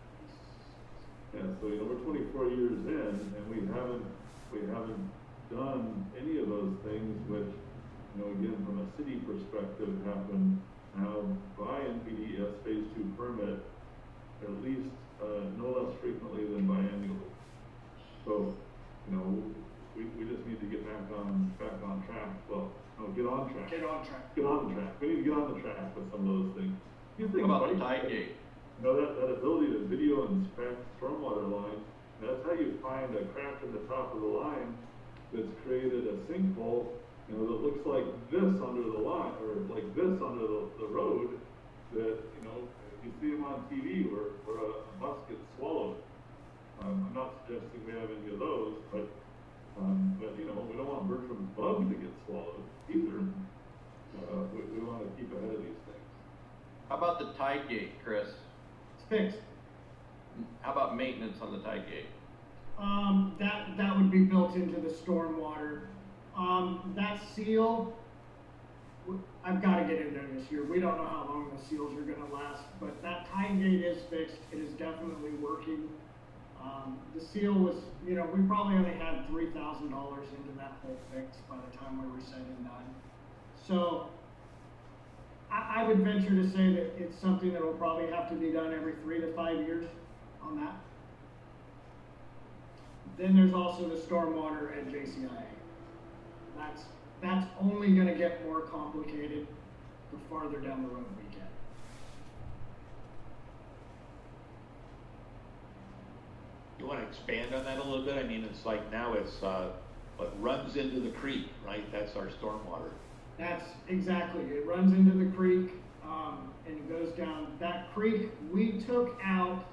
Yeah, so, you know, we're twenty-four years in and we haven't, we haven't done any of those things which, you know, again, from a city perspective, happen now by N P D E S phase two permit, at least, uh, no less frequently than biannually. So, you know, we, we just need to get back on
on track.
Get on the track. We need to get on the track with some of those things. You think
What about the
bike-
tide gate?
You know, that, that ability to video inspect stormwater lines, that's how you find a crack in the top of the line that's created a sinkhole, you know, that looks like this under the line, or like this under the, the road, that, you know, you see them on T V where, where a, a bus gets swallowed. Um, I'm not suggesting we have any of those, but, um, but, you know, we don't want Bertram's bug to get swallowed either. Uh, we, we want to keep ahead of these things.
How about the tide gate, Chris?
It's fixed.
How about maintenance on the tide gate?
Um, that, that would be built into the stormwater. Um, that seal, w- I've gotta get in there this year. We don't know how long the seals are gonna last, but that tide gate is fixed. It is definitely working. Um, the seal was, you know, we probably only had three thousand dollars into that whole fix by the time we were said and done. So, I, I would venture to say that it's something that will probably have to be done every three to five years on that. Then there's also the stormwater at J C I A. That's, that's only gonna get more complicated the farther down the road we get.
You want to expand on that a little bit? I mean, it's like now it's uh, what runs into the creek, right? That's our stormwater.
That's exactly, it runs into the creek, um, and it goes down. That creek, we took out,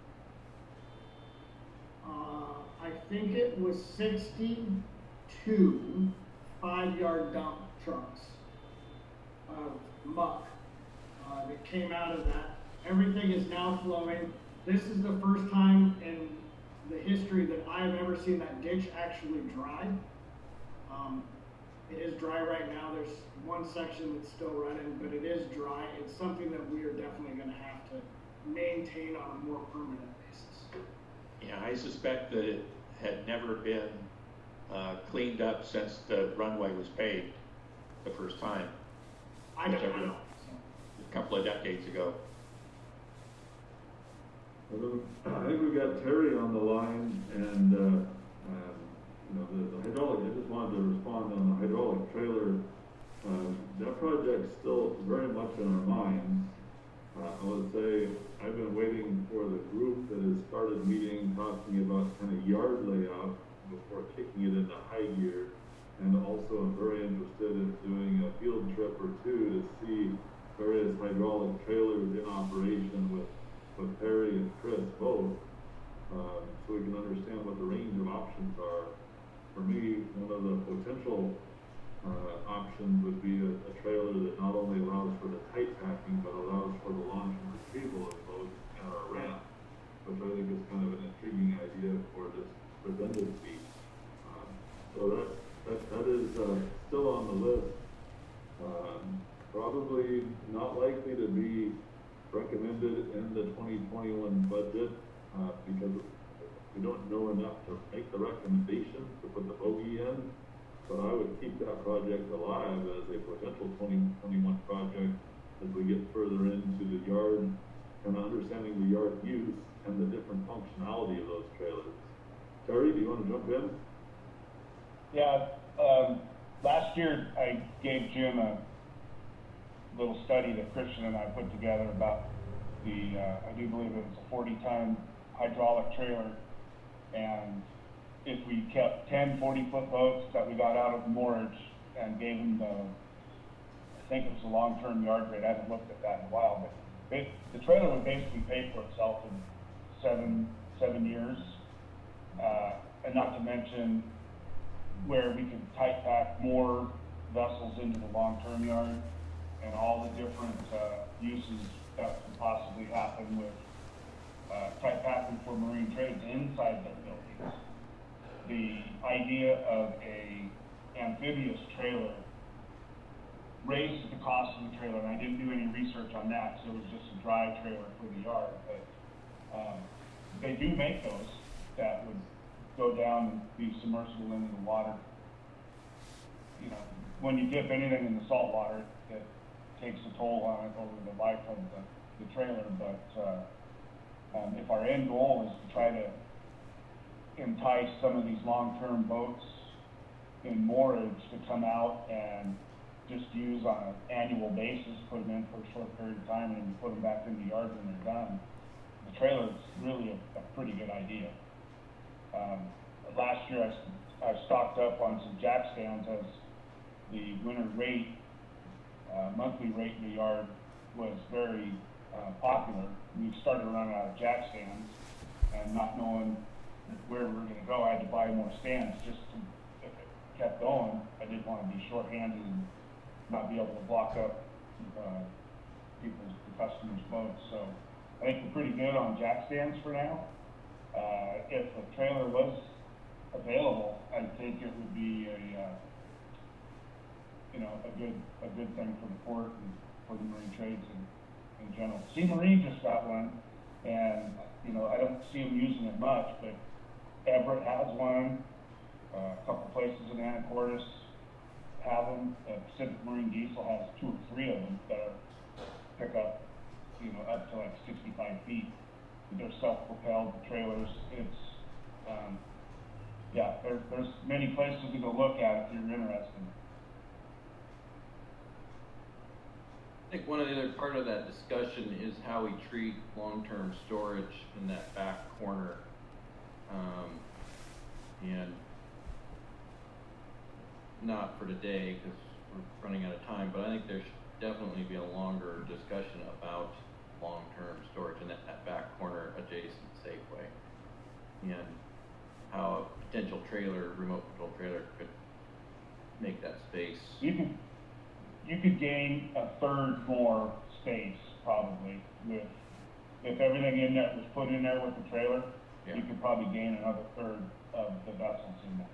uh, I think it was sixty-two five-yard dump trucks of muck, uh, that came out of that. Everything is now flowing. This is the first time in the history that I've ever seen that ditch actually dry. Um, It is dry right now. There's one section that's still running, but it is dry. It's something that we are definitely going to have to maintain on a more permanent basis.
Yeah, I suspect that it had never been uh, cleaned up since the runway was paved the first time,
I don't
Whichever.
know.
a couple of decades ago.
And then, I think we've got Terry on the line, and, uh, um, you know, the, the hydraulic, I just wanted to respond on the hydraulic trailer. Uh, that project's still very much in our minds. Uh, I would say, I've been waiting for the group that has started meeting, talking about kind of yard layout before kicking it into high gear. And also I'm very interested in doing a field trip or two to see various hydraulic trailers in operation with, with Perry and Chris both, um, so we can understand what the range of options are. For me, one of the potential uh, options would be a, a trailer that not only allows for the tight packing, but allows for the launch and retrieval of boats at our ramp, which I think is kind of an intriguing idea for this redundancy. Um, so that, that, that is uh, still on the list. Um, probably not likely to be recommended in the twenty twenty-one budget uh, because we don't know enough to make the recommendation to put the bogey in. But I would keep that project alive as a potential twenty twenty-one project as we get further into the yard and understanding the yard use and the different functionality of those trailers. Terry, do you want to jump in?
Yeah, um, last year I gave Jim a little study that Christian and I put together about the, uh, I do believe it was a forty ton hydraulic trailer. And if we kept ten forty foot boats that we got out of moorage and gave them the, I think it was a long-term yard rate, I haven't looked at that in a while, but it, the trailer would basically pay for itself in seven, seven years. Uh, and not to mention where we could tight pack more vessels into the long-term yard and all the different uh, uses that could possibly happen with uh, tight packing for marine trades inside the buildings. The idea of a amphibious trailer raises the cost of the trailer, and I didn't do any research on that, so it was just a dry trailer for the yard. But um, they do make those that would go down and be submersible into the water. You know, when you dip anything in the salt water, it takes a toll on it over the life of the, the trailer. But uh, um, if our end goal is to try to entice some of these long-term boats in moorage to come out and just use on an annual basis, put them in for a short period of time, and then put them back in the yard when they're done. The trailer is really a, a pretty good idea. Um, last year I, I stocked up on some jack stands as the winter rate, uh, monthly rate in the yard was very uh, popular. We started running out of jack stands, and not knowing where we were going to go, I had to buy more stands just to, if it kept going. I didn't want to be short-handed and not be able to block up uh, people's, the customers' boats. So I think we're pretty good on jack stands for now. Uh, if a trailer was available, I think it would be a, uh, you know, a good, a good thing for the port and for the marine trades in, in general. Sea Marine just got one, and, you know, I don't see them using it much, but Everett has one, uh, a couple places in Anacortes have them. Uh, Pacific Marine Diesel has two or three of them that are pick up, you know, up to like sixty-five feet. They're self-propelled trailers. It's, um, yeah, there, there's many places to go look at if you're interested.
I think one of the other part of that discussion is how we treat long-term storage in that back corner. Um, and not for today because we're running out of time, but I think there should definitely be a longer discussion about long-term storage in that, that back corner adjacent Safeway, and how a potential trailer, remote control trailer, could make that space.
You could, you could gain a third more space probably with, if everything in there was put in there with the trailer, yeah. You could probably gain another third of the vessels in there.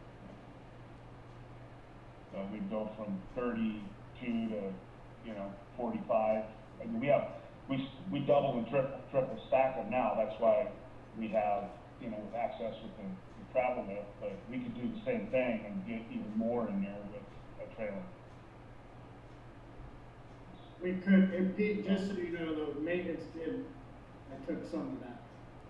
So we'd go from thirty-two to, you know, forty-five. I mean, we have, we, we double and triple, triple stack them now. That's why we have, you know, access with the, the travel lift, but we could do the same thing and get even more in there with a trailer.
We could, if Pete, just so you know, the maintenance did, I took some of that.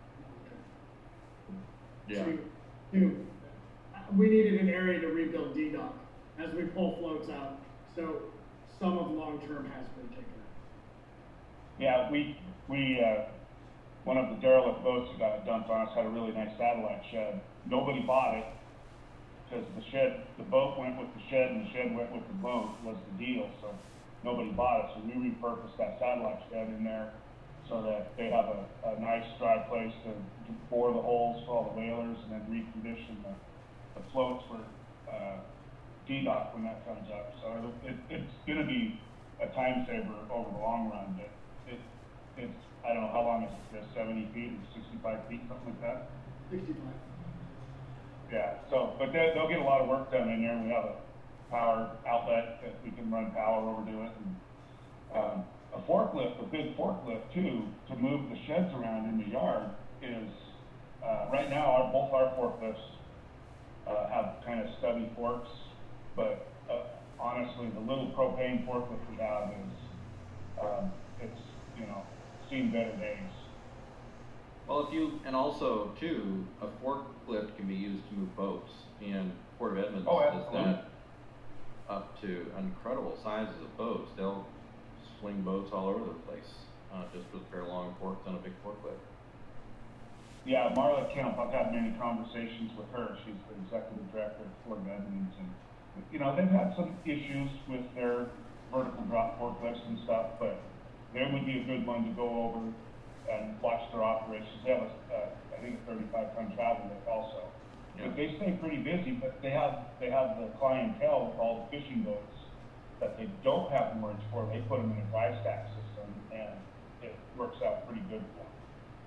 Yeah.
To, to, we needed an area to rebuild D dock as we pull floats out. So some of long-term has been taken out.
Yeah, we, we, uh, one of the derelict boats that got dumped on us had a really nice satellite shed. Nobody bought it because the shed, the boat went with the shed and the shed went with the boat was the deal. So nobody bought it. So we repurposed that satellite shed in there so that they have a, a nice dry place to, to bore the holes for all the whalers and then recondition the, the floats for uh, D dock when that comes up. So it, it's going to be a time saver over the long run, but it, it's, I don't know how long is it, seventy feet or sixty-five feet, something like that?
sixty-five.
Yeah, so, but they, they'll get a lot of work done in there. We have a power outlet that we can run power over to it. And, um, a forklift, a big forklift too, to move the sheds around in the yard is, uh, right now, our, both our forklifts uh, have kind of stubby forks, but uh, honestly, the little propane forklift we have is, um, it's, you know, seen better days.
Well, if you, and also too, a forklift can be used to move boats, and Port of Edmonds
oh,
does that up to incredible sizes of boats. They'll swing boats all over the place, uh, just with their long forks on a big forklift.
Yeah, Marla Kemp, I've had many conversations with her. She's the executive director of Port of Edmonds, and you know, they've had some issues with their vertical drop forklifts and stuff, but they would be a good one to go over and watch their operations. They have, a, uh, I think, a thirty-five ton travel lift also. Yeah. But they stay pretty busy, but they have, they have the clientele with all the fishing boats that they don't have moorage for. They put them in a dry stack system, and it works out pretty good for them.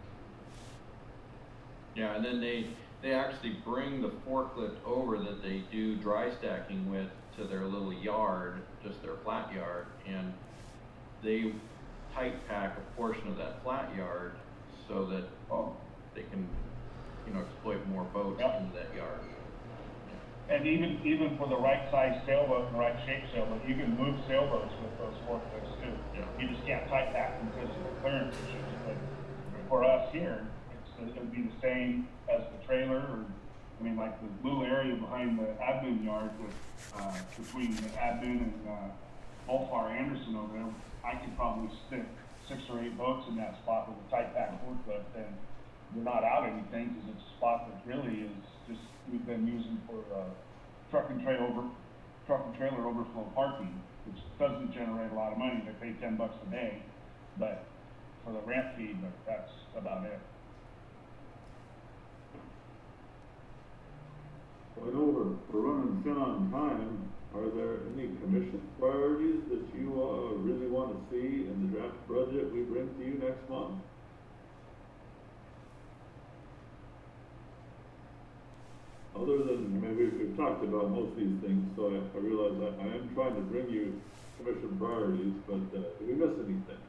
Yeah, and then they, they actually bring the forklift over that they do dry stacking with to their little yard, just their flat yard, and they tight pack a portion of that flat yard so that oh. they can, you know, exploit more boats yep. into that yard.
And even even for the right size sailboat and the right shape sailboat, you can move sailboats with those forklifts too. Yeah. You just can't tight pack them because of the clearance issues. But for us here, it's, it would be the same as the trailer or I mean, like the little area behind the admin yard with, uh, between the admin and, uh, Volfar Anderson over there, I could probably stick six or eight boats in that spot with a tight pack forklift, and we're not out anything, cause it's a spot that really is just, we've been using for, uh, truck and trailer over, truck and trailer overflow parking, which doesn't generate a lot of money. They pay ten bucks a day, but for the ramp fee, but that's about it.
Well, I know we're, we're running thin on time. Are there any commission priorities that you, uh, really want to see in the draft budget we bring to you next month? Other than, I mean, we've, we've talked about most of these things, so I, I realize I, I am trying to bring you commission priorities, but, uh, did we miss anything?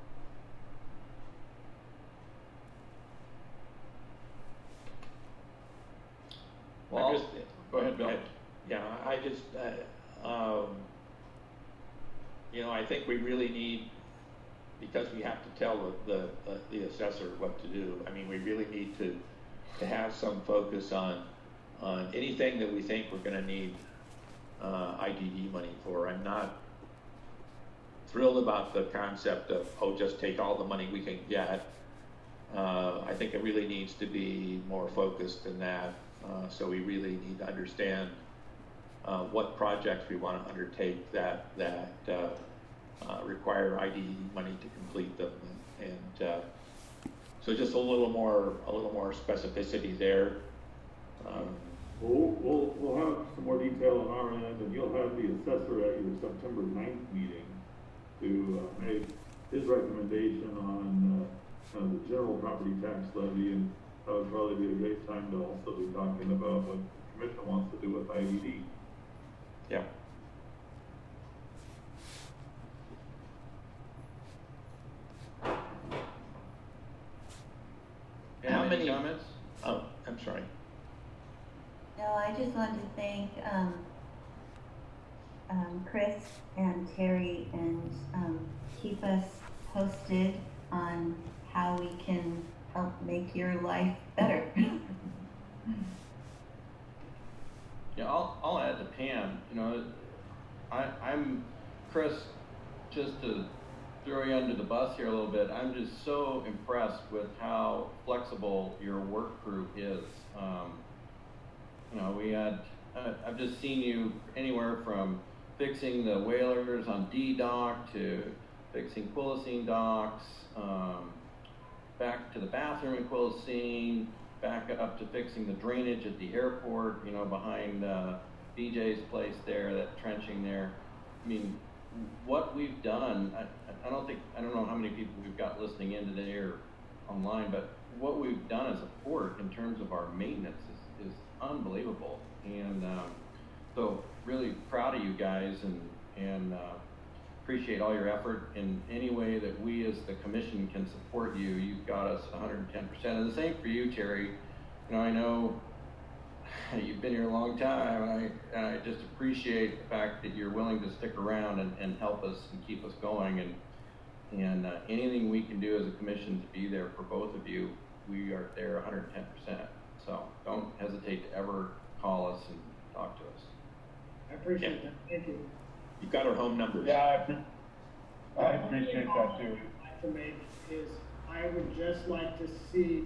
Well,
I just,
go ahead, Bill.
Yeah, I just, uh, um, you know, I think we really need, because we have to tell the, the, the assessor what to do. I mean, we really need to, to have some focus on, on anything that we think we're gonna need, uh, I D D money for. I'm not thrilled about the concept of, oh, just take all the money we can get. Uh, I think it really needs to be more focused than that. Uh, so we really need to understand uh, what projects we want to undertake that that uh, uh, require I D E money to complete them, and, and uh, so just a little more a little more specificity there. Um,
We'll, we'll, we'll have some more detail on our end, and you'll have the assessor at your September ninth meeting to uh, make his recommendation on uh, uh, the general property tax levy, and that would probably be a great time to also be talking about what the commission wants to do with I D D.
yeah. How
Any
many
comments?
Oh, I'm sorry.
No, I just wanted to thank, um, um, Chris and Terry, and, um, keep us posted on how we can help make your life better.
Yeah, I'll, I'll add to Pam, you know, I, I'm, Chris, just to throw you under the bus here a little bit, I'm just so impressed with how flexible your work group is. Um, you know, we had, uh, I've just seen you anywhere from fixing the whalers on D dock to fixing Quilcene docks, um, back to the bathroom in Quilcene, back up to fixing the drainage at the airport, you know, behind uh, B J's place there, that trenching there. I mean, what we've done, I, I don't think, I don't know how many people we've got listening in today or online, but what we've done as a port in terms of our maintenance is, is unbelievable. And um, so really proud of you guys, and, and uh, appreciate all your effort in any way that we as the commission can support you. You've got us one hundred ten percent. And the same for you, Terry. You know, I know you've been here a long time, and I, and I just appreciate the fact that you're willing to stick around and, and help us and keep us going. And, and uh, anything we can do as a commission to be there for both of you, we are there one hundred ten percent. So don't hesitate to ever call us and talk to us.
I appreciate
Yeah.
that. Thank you.
You've got our home numbers.
Yeah, I, appre- I appreciate that too.
I'd like to make is, I would just like to see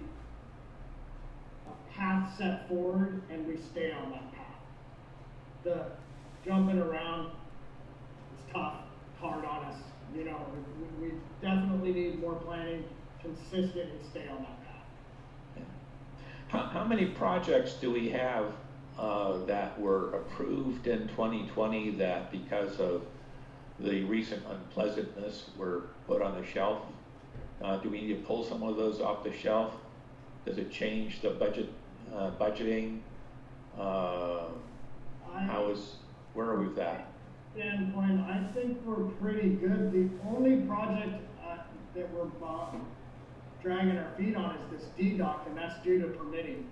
a path set forward, and we stay on that path. The jumping around is tough, hard on us. You know, we, we definitely need more planning, consistent, and stay on that path.
How, how many projects do we have uh, that were approved in twenty twenty that, because of the recent unpleasantness, were put on the shelf? Uh, do we need to pull some of those off the shelf? Does it change the budget, uh, budgeting? Uh, how is, where are we with that?
Standpoint, I think we're pretty good. The only project uh, that we're uh, dragging our feet on is this D dock, and that's due to permitting.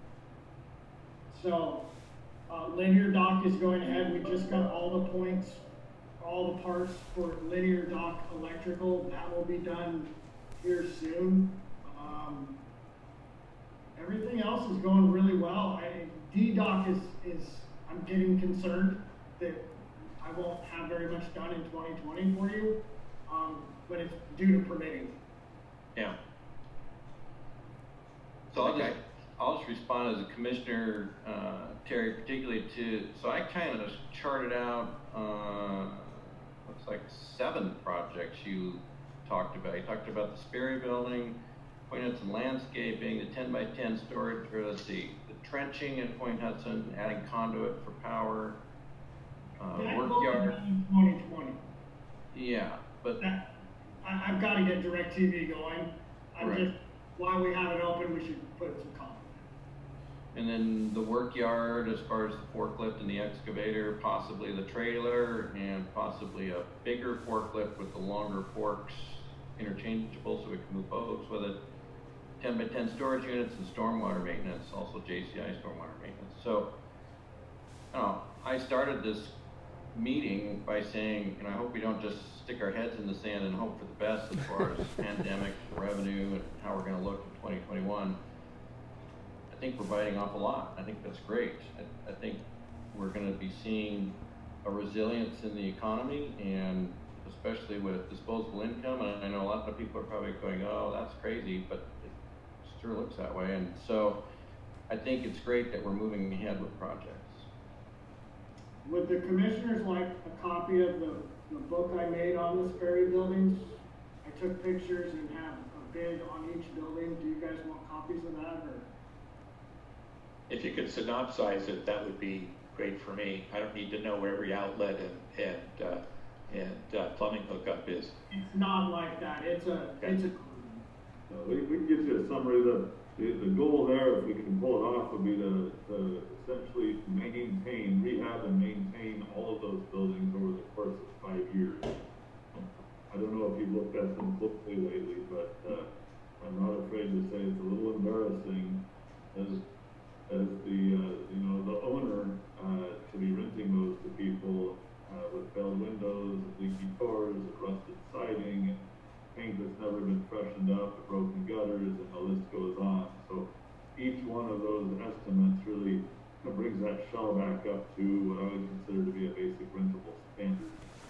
So, uh, linear dock is going ahead. We just got all the points, all the parts for linear dock electrical. That will be done here soon. Um, everything else is going really well. I, D-Doc is, is, I'm getting concerned that I won't have very much done in twenty twenty for you, um, but it's due to permitting.
Yeah.
So I'll
Okay.
just, I'll just respond as a commissioner, uh, Terry, particularly to, so I kind of charted out, uh, looks like seven projects you talked about. You talked about the Sperry Building, Point Hudson landscaping, the ten by ten storage, or let's see, the trenching in Point Hudson, adding conduit for power, uh,
That
work
will be
yard.
done in twenty twenty.
Yeah, but
That, I, I've got to get DirecTV going. I'm
Right.
just, while we have it open, we should put some comment.
and then the work yard as far as the forklift and the excavator, possibly the trailer, and possibly a bigger forklift with the longer forks interchangeable so we can move boats with it. ten by ten storage units and stormwater maintenance, also J C I stormwater maintenance. So, I don't know, I started this meeting by saying, and I hope we don't just stick our heads in the sand and hope for the best as far as pandemic revenue and how we're gonna look in twenty twenty-one. I think we're biting off a lot. I think that's great. I, I think we're gonna be seeing a resilience in the economy, and especially with disposable income. And I know a lot of people are probably going, oh, that's crazy, but it sure looks that way. And so I think it's great that we're moving ahead with projects.
Would the commissioners like a copy of the, the book I made on the Sperry buildings? I took pictures and have a bid on each building. Do you guys want copies of that, or?
If you could synopsize it, that would be great for me. I don't need to know where every outlet and, and, uh, and uh, plumbing hookup is.
It's not like that. It's a,
Okay.
it's a,
Uh, we, we can get you a summary. The, the, the goal there, if we can pull it off, would be to, to essentially maintain, rehab and maintain all of those buildings over the course of five years. I don't know if you've looked at them closely lately, but, uh, I'm not afraid to say it's a little embarrassing as, as the, uh, you know, the owner, uh, to be renting those to people, uh, with failed windows, leaky doors, rusted siding, and paint that's never been freshened up, broken gutters, and the list goes on. So each one of those estimates really brings that shell back up to what I would consider to be a basic rentable standard.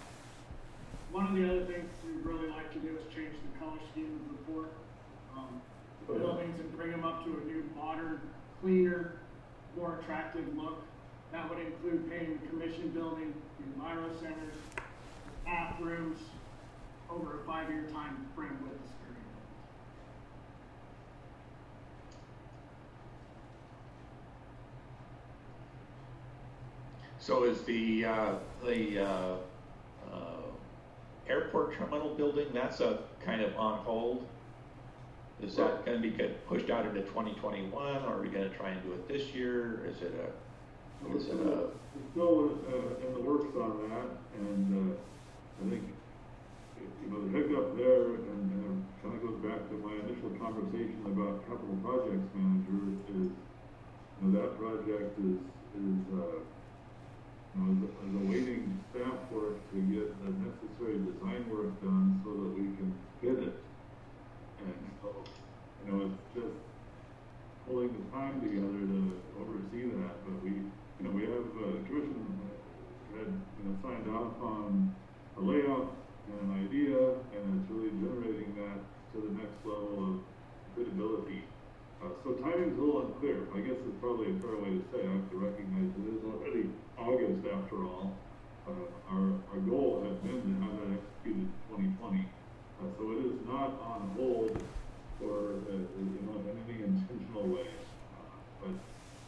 one of the other things we'd really like to do is change the color scheme of the port, um, buildings and bring them up to a new, modern, cleaner, more attractive look. That would include painting the commission building, the Enviro centers, bathrooms, over a five-year time frame with the Sperry buildings.
So is the, uh, the, uh, uh, airport terminal building, that's a kind of on hold? Is that gonna be get pushed out into twenty twenty-one, or are we gonna try and do it this year? Is it a,
We're
is it
still,
a,
we're still, uh, in the works on that, and, uh, I think, you know, the hiccup there, and, and it kind of goes back to my initial conversation about capital projects manager, is, you know, that project is, is, uh, you know, is, is awaiting staff work to get the necessary design work done so that we can bid it. And so, you know, it's just pulling the time together to oversee that, but we, you know, we have, uh, commission had, you know, signed off on a layout and an idea, and it's really generating that to the next level of biddability. Uh, so timing's a little unclear. I guess it's probably a fair way to say. I have to recognize it is already August after all. Uh, our, our goal has been to have that executed in twenty twenty. Uh, so it is not on hold for, uh, you know, in any intentional way. Uh, but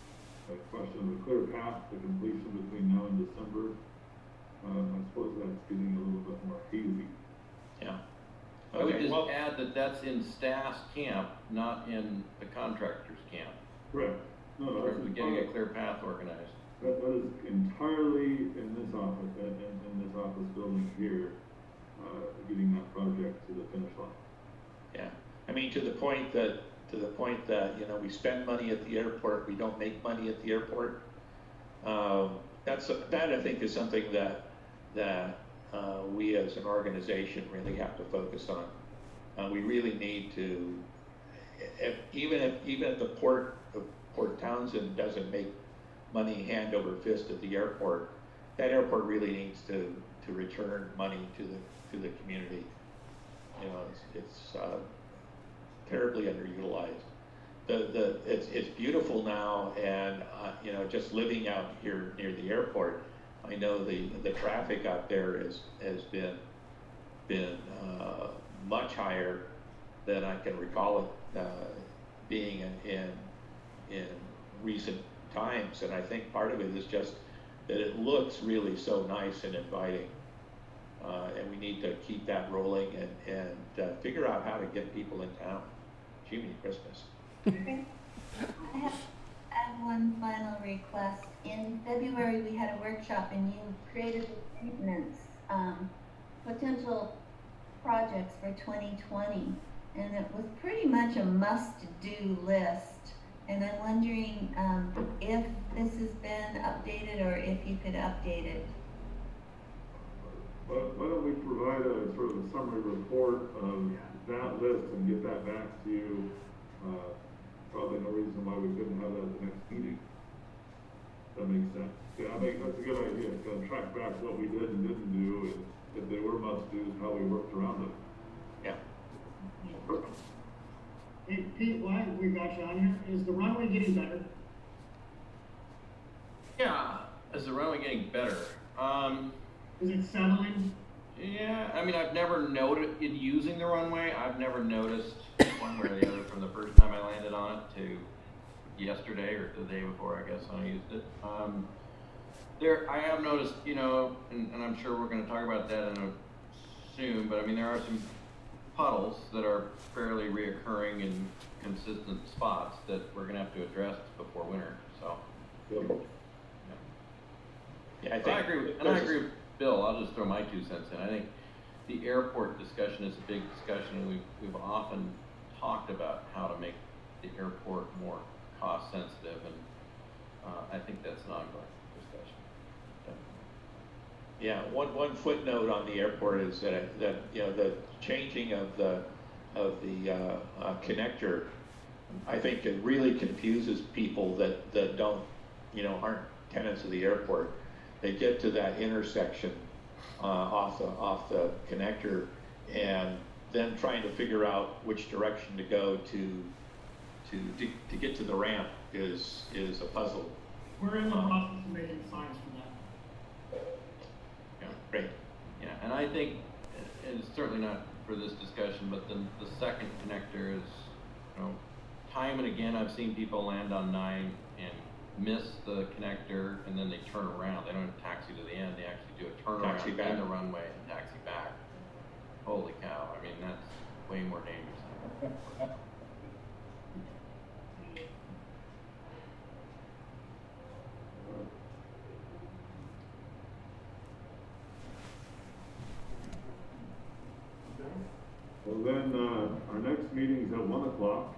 a question of a clear path to completion between now and December, uh, I suppose that's getting a little bit more hazy.
yeah?
I would
Okay,
just
well,
add that that's in staff's camp, not in the contractor's camp.
Correct. No,
In
that's
terms of getting a
entirely,
clear path organized.
that, that is entirely in this office, in, in, in this office building here, uh, getting that project to the finish line.
yeah, I mean, to the point that, to the point that, you know, we spend money at the airport, we don't make money at the airport. Um, that's, that I think is something that, that, uh, we as an organization really have to focus on. Uh, we really need to, if, even if, even if the port, the Port Townsend doesn't make money hand over fist at the airport. That airport really needs to, to return money to the to the community. You know, it's, it's uh, terribly underutilized. The the it's it's beautiful now, and uh, you know, just living out here near the airport, I know the the traffic out there is has been been uh, much higher than I can recall it uh, being in, in in recent times, and I think part of it is just that it looks really so nice and inviting, uh, and we need to keep that rolling and and uh, figure out how to get people in town. Jiminy Christmas.
Okay. I have, I have one final request. In February, we had a workshop and you created statements, um, potential projects for twenty twenty, and it was pretty much a must-do list. And I'm wondering um, if this has been updated or if you could update it.
Well, why don't we provide a sort of a summary report of that list and get that back to you? Uh, probably no reason why we couldn't have that at the next meeting. That makes sense. Yeah, I think that's a good idea. Kind of track back what we did and didn't do, and if they were must-dos, how we worked around them.
Yeah.
Hey, Pete, why we got you on here? Is the runway getting better?
Yeah, is the runway getting better? Um,
Is it settling?
yeah, I mean, I've never noted in using the runway. I've never noticed one way or the other from the first time I landed on it to yesterday or the day before, I guess, when I used it. Um, there, I have noticed, you know, and, and I'm sure we're going to talk about that in a soon, but I mean, there are some puddles that are fairly reoccurring in consistent spots that we're going to have to address before winter. So,
Yep.
Yeah, I
so I
think
agree with, and I agree with Bill. I'll just throw my two cents in. I think the airport discussion is a big discussion, and we've we've often talked about how to make the airport more cost sensitive, and uh, I think that's an ongoing discussion.
Yeah, one, one footnote on the airport is that, that, you know, the changing of the, of the, uh, uh, connector, I think it really confuses people that, that don't, you know, aren't tenants of the airport. They get to that intersection, uh, off the, off the connector, and then trying to figure out which direction to go to, to, to, to get to the ramp is, is a puzzle.
We're in the
Um,
process of making signs for that.
Yeah.
Great.
Yeah, and I think, and it's certainly not for this discussion, but the, the second connector is, you know, time and again, I've seen people land on nine and miss the connector, and then they turn around. They don't taxi to the end. They actually do a turnaround
Taxi back.
in the runway and taxi back. Holy cow. I mean, that's way more dangerous.
Well, then, uh, our next meeting's at one o'clock.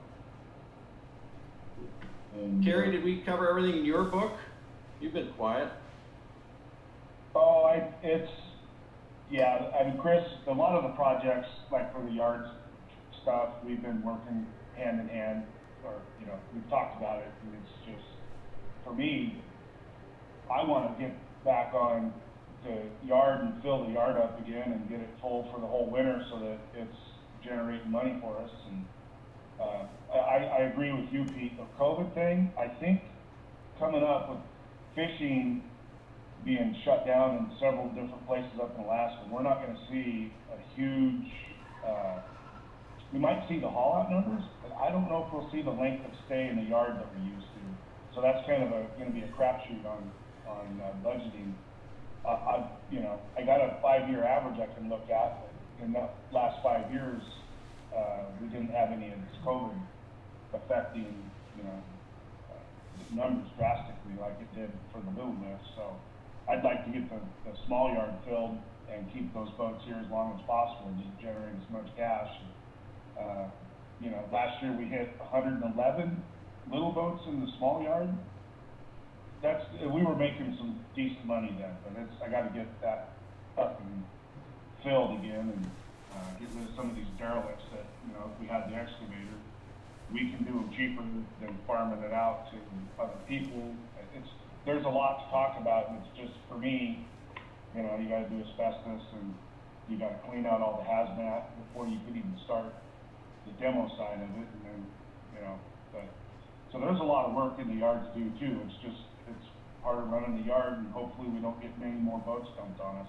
And,
Carrie,
uh,
did we cover everything in your book? You've been quiet.
Oh, I, it's, yeah, I mean, Chris, a lot of the projects, like for the yards stuff, we've been working hand in hand, or, you know, we've talked about it, and it's just, for me, I wanna get back on the yard and fill the yard up again and get it full for the whole winter so that it's generating money for us. And uh, I, I agree with you, Pete. The COVID thing, I think coming up with fishing being shut down in several different places up in Alaska, we're not going to see a huge, uh, we might see the haul out numbers, but I don't know if we'll see the length of stay in the yard that we used to. So that's kind of a, going to be a crapshoot on, on uh, budgeting. Uh, I, you know, I got a five-year average I can look at. In the last five years, uh, we didn't have any of this COVID affecting, you know, uh, numbers drastically like it did for the little list. So I'd like to get the, the small yard filled and keep those boats here as long as possible and just generate as much cash. Uh, you know, last year we hit one hundred eleven little boats in the small yard. That's, we were making some decent money then, but it's, I gotta get that up and filled again and, uh, get rid of some of these derelicts that, you know, if we had the excavator, we can do them cheaper than farming it out to other people. It's, there's a lot to talk about, and it's just, for me, you know, you gotta do asbestos, and you gotta clean out all the hazmat before you could even start the demo side of it, and then, you know, but, so there's a lot of work in the yard to do too. It's just, it's part of running the yard, and hopefully we don't get many more boats dumped on us.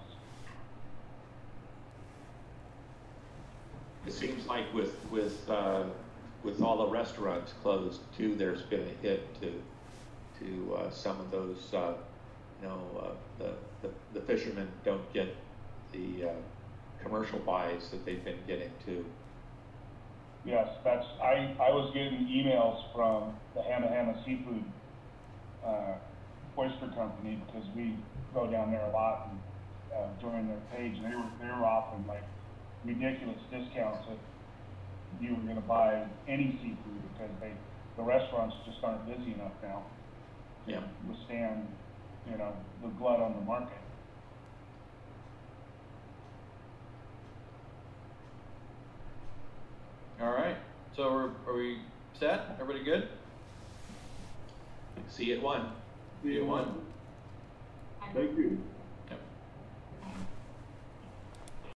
It seems like with, with, uh, with all the restaurants closed too, there's been a hit to, to, uh, some of those, uh, you know, uh, the, the, the fishermen don't get the, uh, commercial buys that they've been getting too.
Yes, that's, I, I was getting emails from the Hamma Hamma Seafood, uh, oyster company, because we go down there a lot and, uh, join their page, and they were, they were offering like ridiculous discounts if you were gonna buy any seafood, because they, the restaurants just aren't busy enough now to
Yeah.
withstand, you know, the glut on the market.
All right, so are, are we set? Everybody good?
See you at one.
See you
one.
one. Thank you.